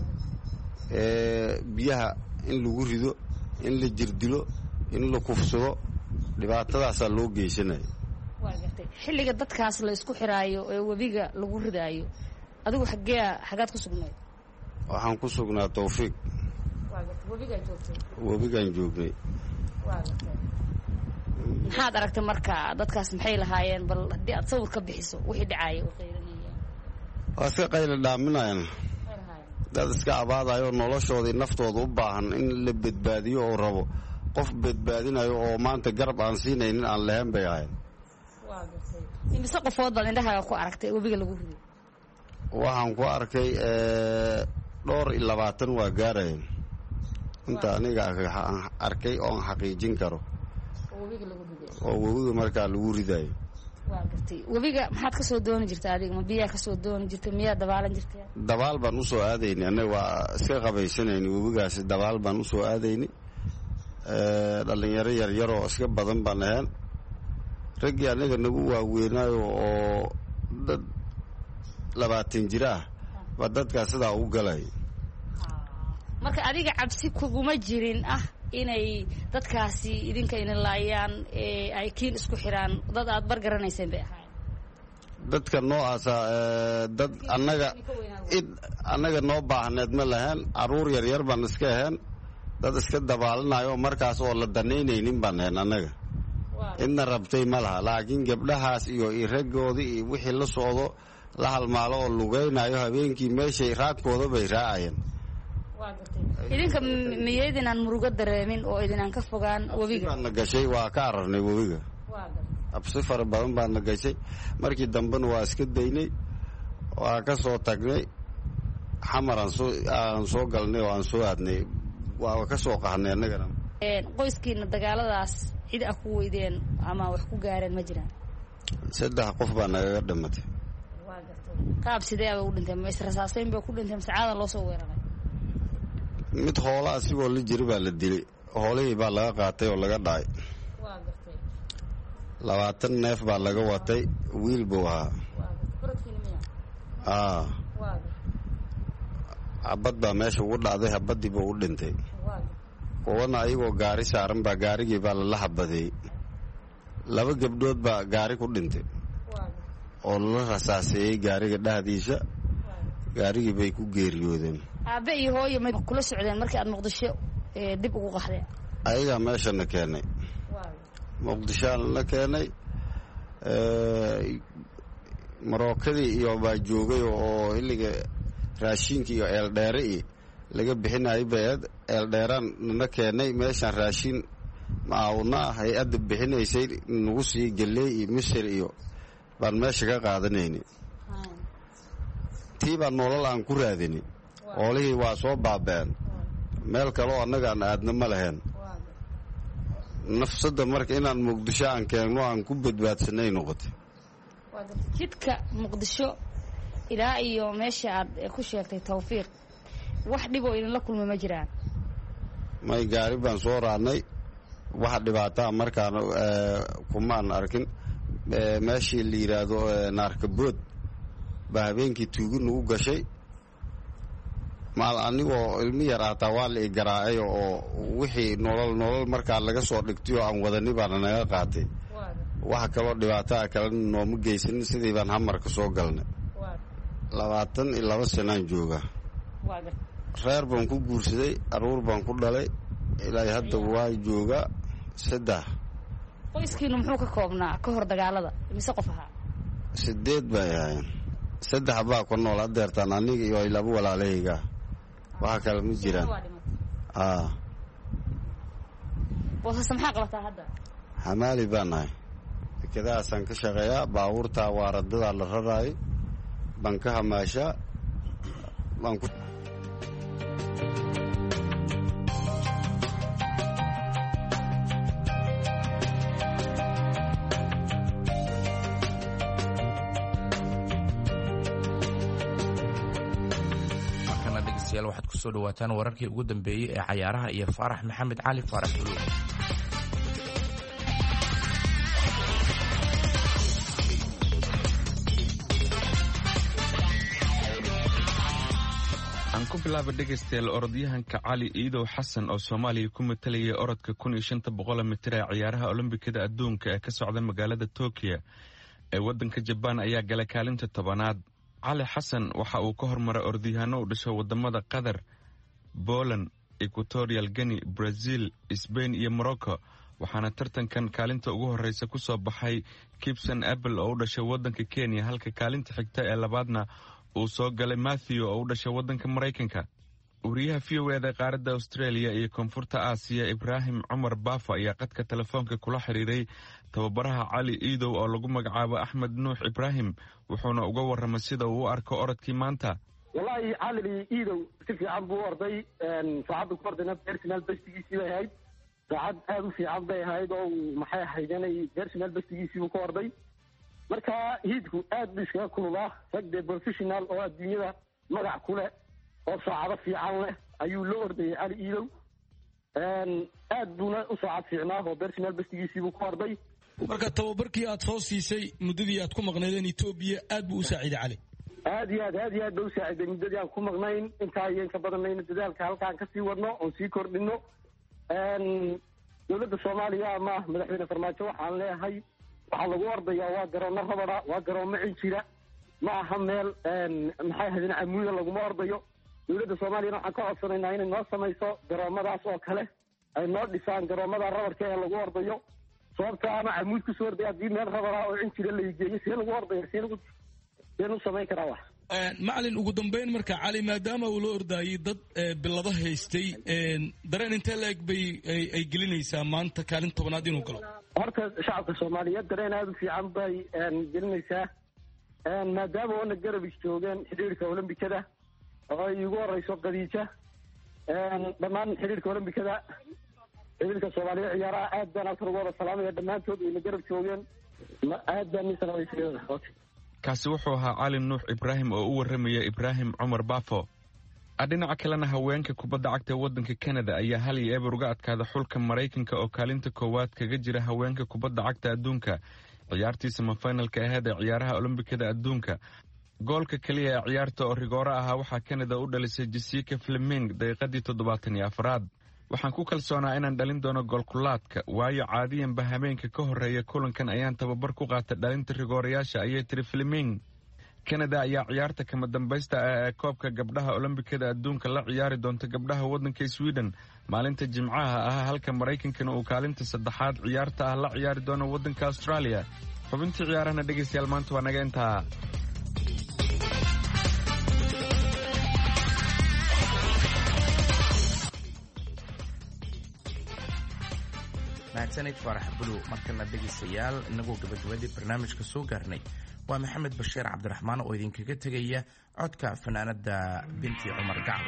biyaha in lagu rido in la jirdilo in la kufsado dhibaatadaasaa loo geysanaya. xilliga dadkaas la isku xiraayo ee webiga lagu ridaayo adigu xagee xagaad ku sugnayd? waxaan ku sugnaa Tawfiiq. webigaan joognay. maxaad aragtay marka dadkaas maxay lahaayeen bal haddii aad sawir ka bixiso wixii dhacaya waa iska qayla dhaaminayaan dad iska abaadayo noloshoodii naftooda u baahan in la badbaadiyo oo rabo qof badbaadinayo oo maanta garab aan siinaynin aan lahayn bay ahayn. imise qofood baad indhahaaga ku aragtay webiga lagu riday? waxaan ku arkay dhowr iyo labaatan waa gaarayeen inta aniga arkay oon xaqiijin karo oo webiga markaa lagu ridayo. waa gartay webiga maxaad ka soo dooni jirtay adiga ma biyaa ka soo dooni jirtay miyaa dabaalan jirtay? dabaal baan u soo aadayni annaga waa iska qabaysanayni webigaasi dabaal baan u soo aadayni dhallinyaro yaryaroo iska badan baan ahayn raggii anaga nagu waaweynaayo oo dad labaatan jir ah baa dadkaas sidaa u galay. marka adiga cabsi kuguma jirin ah inay dadkaasi idinka ina laayaan ee ay kiin isku xiraan dad aad bar garanayseen bay ahaayeen? dadka noocaasa dad annaga id annaga noo baahneed ma lahayn caruur yaryar baan iska ahayn dad iska dabaalanayo markaas oo la danaynaynin baan ahayn annaga idna rabtay ma laha laakiin gabdhahaas iyo raggoodii iyo wixii la socdo la halmaalo oo lugaynayo habeenkii meeshay raadkooda bay raacayeen. idinka miyeydinaan murugo dareemin oo idinaan ka fogaan webiga? baana gashay waa ka ararnay webiga absi fara badan baana gashay markii dambena waa iska daynay waa ka soo tagnay xamar aan soo aan soo galnay oo aan soo aadnay waa ka soo qahnay annagana. qoyskiina dagaaladaas cid ah ku weydeen ama wax ku gaareen ma jiraan? saddex qof baa nagaga dhimatay. qaab sidee bay u dhintay? ma israsaaseyn bay ku dhintay mise caada loo soo weeraray? mid hoola asigoo la jiri baa la dilay hoolihii baa laga qaatay oo laga dhacay. labaatan neef baa laga watay wiil buu ahaa. habad baa meesha ugu dhacday habadii buu u dhintay. kuwana ayagoo gaari saaran baa gaarigii baa lala habadeeyey. laba gabdhood baa gaari ku dhintay oo lala rasaaseeyey gaariga dhexdiisa gaarigii bay ku geeriyoodeen. aabe iyo hooyo ma kula socdeen markii aad muqdisho dib ugu qaxdeen? ayagaa meeshana keenay muqdishoana la keenay marookadii iyo baa joogay oo xilliga raashinka iyo eeldheere iyo laga bixinayay baad eeldheeraan nana keenay meeshaan raashin maawna hay-adda bixinaysay nagu sii galley iyo misir iyo baan meesha ka qaadanayni. tii baa nolol aan ku raadini oolihii waa soo baaba'een meel kaleo annaga aan aadna ma lahayn. nafsadda marka inaan muqdisho aan keenno aan ku badbaadsanay noqotay. jidka muqdisho ilaa iyo meesha aad ku sheegtay Tawfiiq wax dhib oo idinla kulma ma jiraan? may gaari baan soo raacnay wax dhibaataa markaan kumaan arkin. meeshii la yidhaahdo naarkabood baa habeenkii tuugu nagu gashay maal anigoo ilmi yar ataa waa la i garaacay oo wixii nolol nolol markaa laga soo dhigtay oo aan wadani baana naga qaatay wax kaloo dhibaataa kale nooma geysanin sidii baan hamarka soo galnay labaatan iyo laba sanaan jooga reer baan ku guursaday aruur baan ku dhalay ilaa hadda waa joogaa saddex. qoyskiinu muxuu ka koobnaa ka hor dagaalada mise qof ahaa? sideed bay ahaayeen, saddex baa ku nool hadeertaan aniga iyo laba walaalahayga, waxa kale ma jiraan. aa boosas maxaa qabataa hadda? xamaali baan nahay, dekadaasaan ka shaqeeyaa, baabuurtaa waaradada la raraay baan ka hamaashaa baan ku waxaad ku soo dhawaataan wararkii ugu dambeeyey ee cayaaraha iyo faarax maxamed cali faarax buluug. aan ku bilaaba dhegaystayaal orodyahanka cali iidow xasan oo soomaaliya ku matalayay orodka kun iyo shanta boqol mitir ee ciyaaraha olombikada adduunka ee ka socda magaalada Tokyo ee waddanka Jabaan ayaa galay kaalinta tobanaad. cali xasan waxa uu ka hormaray orodyahanno u dhashay wadamada Qatar, Poland, Equatorial Guinea, Brazil, Spain iyo Morocco, waxaana tartankan kaalinta ugu horeysa ku soo baxay Kipson Apple oo u dhashay wadanka Kenya, halka kaalinta xigta ee labaadna uu soo galay Matthew oo u dhashay wadanka Mareykanka. wariyaha V O A da qaaradda Australia iyo koonfurta Aasiya Ibrahim Cumar Baafa ayaa qadka telefoonka kula xiriiray tababaraha cali iidow oo lagu magacaabo Axmed Nuux Ibrahim, wuxuuna uga warramay sida uu u arko orodkii maanta. wallahi cali iidow si fiican buu orday, saacadda ku ordayna personal bestigiisii bay ahayd, saacad aad u fiican bay ahayd oo maxay ahayd inay personal bestigiisii buu ka orday. marka hiidku aad buu iskaga kulubaa rag dee professional oo adduunyada magac ku leh oo saacado fiican leh ayuu la ordayay cali iidow, aad buuna u saacad fiicnaa oo personal bestigiisii buu ka orday. marka tababarkii aad soo siisay muddadii aad ku maqnaydeen Ethiopia aad buu u saaciiday cali? aad iyo aad aad iyo aad buu u saaciiday muddadii aan ku maqnayn, intaa iyo inka badanayna dadaalka halkaan ka sii wadno oon sii kordhino. dowladda Soomaaliya ama madaxweyne Farmaajo waxaan leeyahay waxaa lagu ordayaa waa garoono rabada, waa garoomo cinjira, ma aha meel maxay ahayd camuuda laguma ordayo. dowladda Soomaaliyana waxaan ka codsanaynaa inay noo samayso garoomadaas oo kale, ay noo dhisaan garoomada rabadka ee lagu ordayo, sababta ama camuud ku soo ordaya haddii meel rabada oo cinjira la igeeyo see lagu ordaya see lagu see lagu samayn karaa wax. macalin ugu dambeyn marka cali maadaama uu la ordaayay dad bilado haystay, dareen intee la eg bay ay gelinaysaa maanta kaalin tobanaad inuu galo? horta shacabka Soomaaliyeed dareen aad u fiican bay gelinaysaa, maadaama wana garab joogeen xiriirka olombikada oo ay ugu horeyso Khadiija, dhammaan xiriirka olombikada xiriirka Soomaaliya ciyaaraha aad baan halkan ugu wada salaamaya dhammaantood wayna garab joogeen, aad baan ni salaamaya. kaasi wuxuu ahaa cali nuux Ibrahim oo u warramaya Ibrahim Cumar Baafo. dhinaca kalena haweenka kubadda cagta waddanka Canada ayaa hal iyo eber uga adkaada xulka Mareykanka oo kaalinta koowaad kaga jira haweenka kubadda cagta adduunka ciyaartii semifinalka ahayd ee ciyaaraha olombikada adduunka. goolka kaliya ee ciyaarta oo rigooro ahaa waxaa Canada u dhalisay Jessica Fleming daqiiqadii toddobaatan iyo afraad. waxaan ku kalsoonaa inaan dhalin doono goolkulaadka, waayo caadiyanba habeenka ka horreeya kulankan ayaan tababar ku qaatay dhalinta rigoorayaasha, ayay tiri Fleming. Canada ayaa ciyaarta kama dambaysta ah ee koobka gabdhaha olombikada adduunka la ciyaari doonta gabdhaha waddanka Sweden maalinta Jimcaha ah, halka Mareykankana uu kaalinta saddexaad ciyaarta ah la ciyaari doono waddanka Australia. xubintii ciyaarahana dhegaystayaal maanta waa naga intaa. mahadsanid faarax buluug. markana dhegaystayaal inagoo gabagabadii barnaamijka soo gaarnay, waa maxamed bashiir cabdiraxmaan oo idinkaga tegaya codka fanaanada binti cumar gacal.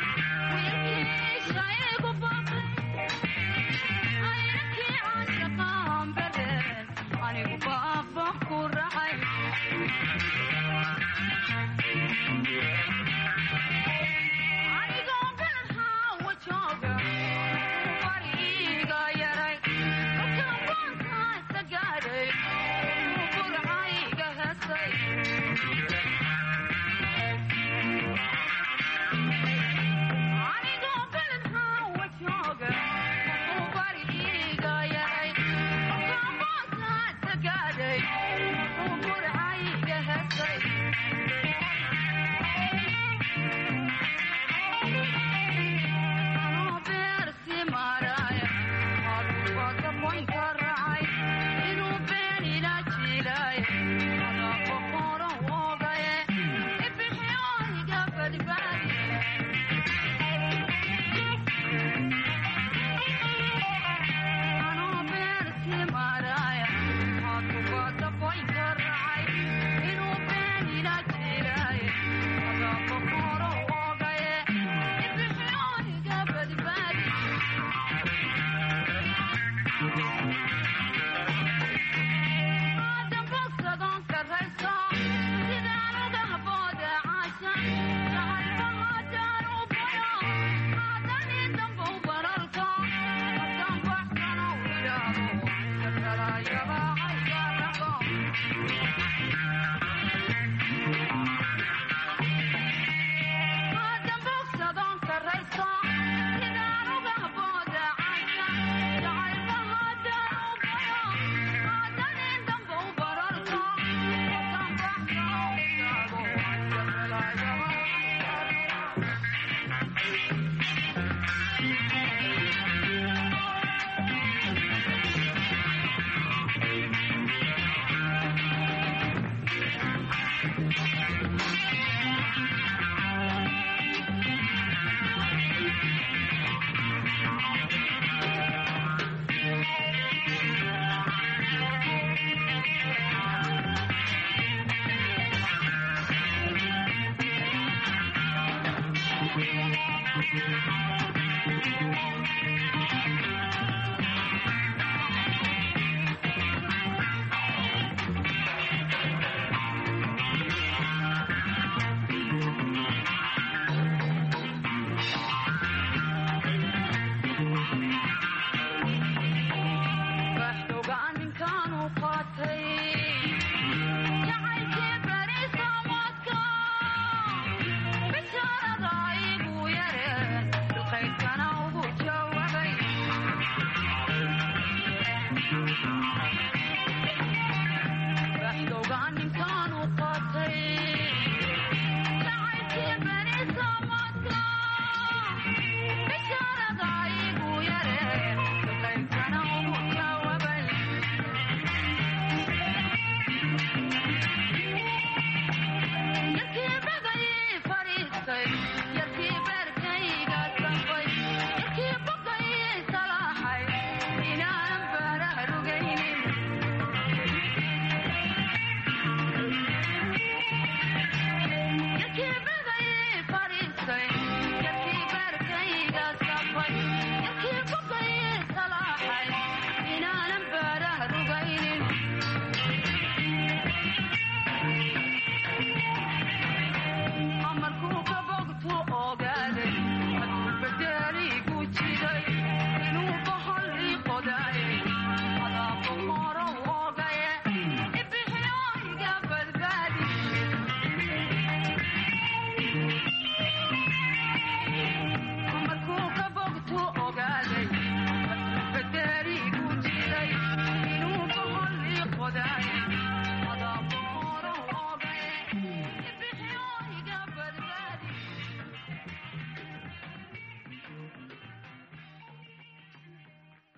Yarkan Yeah.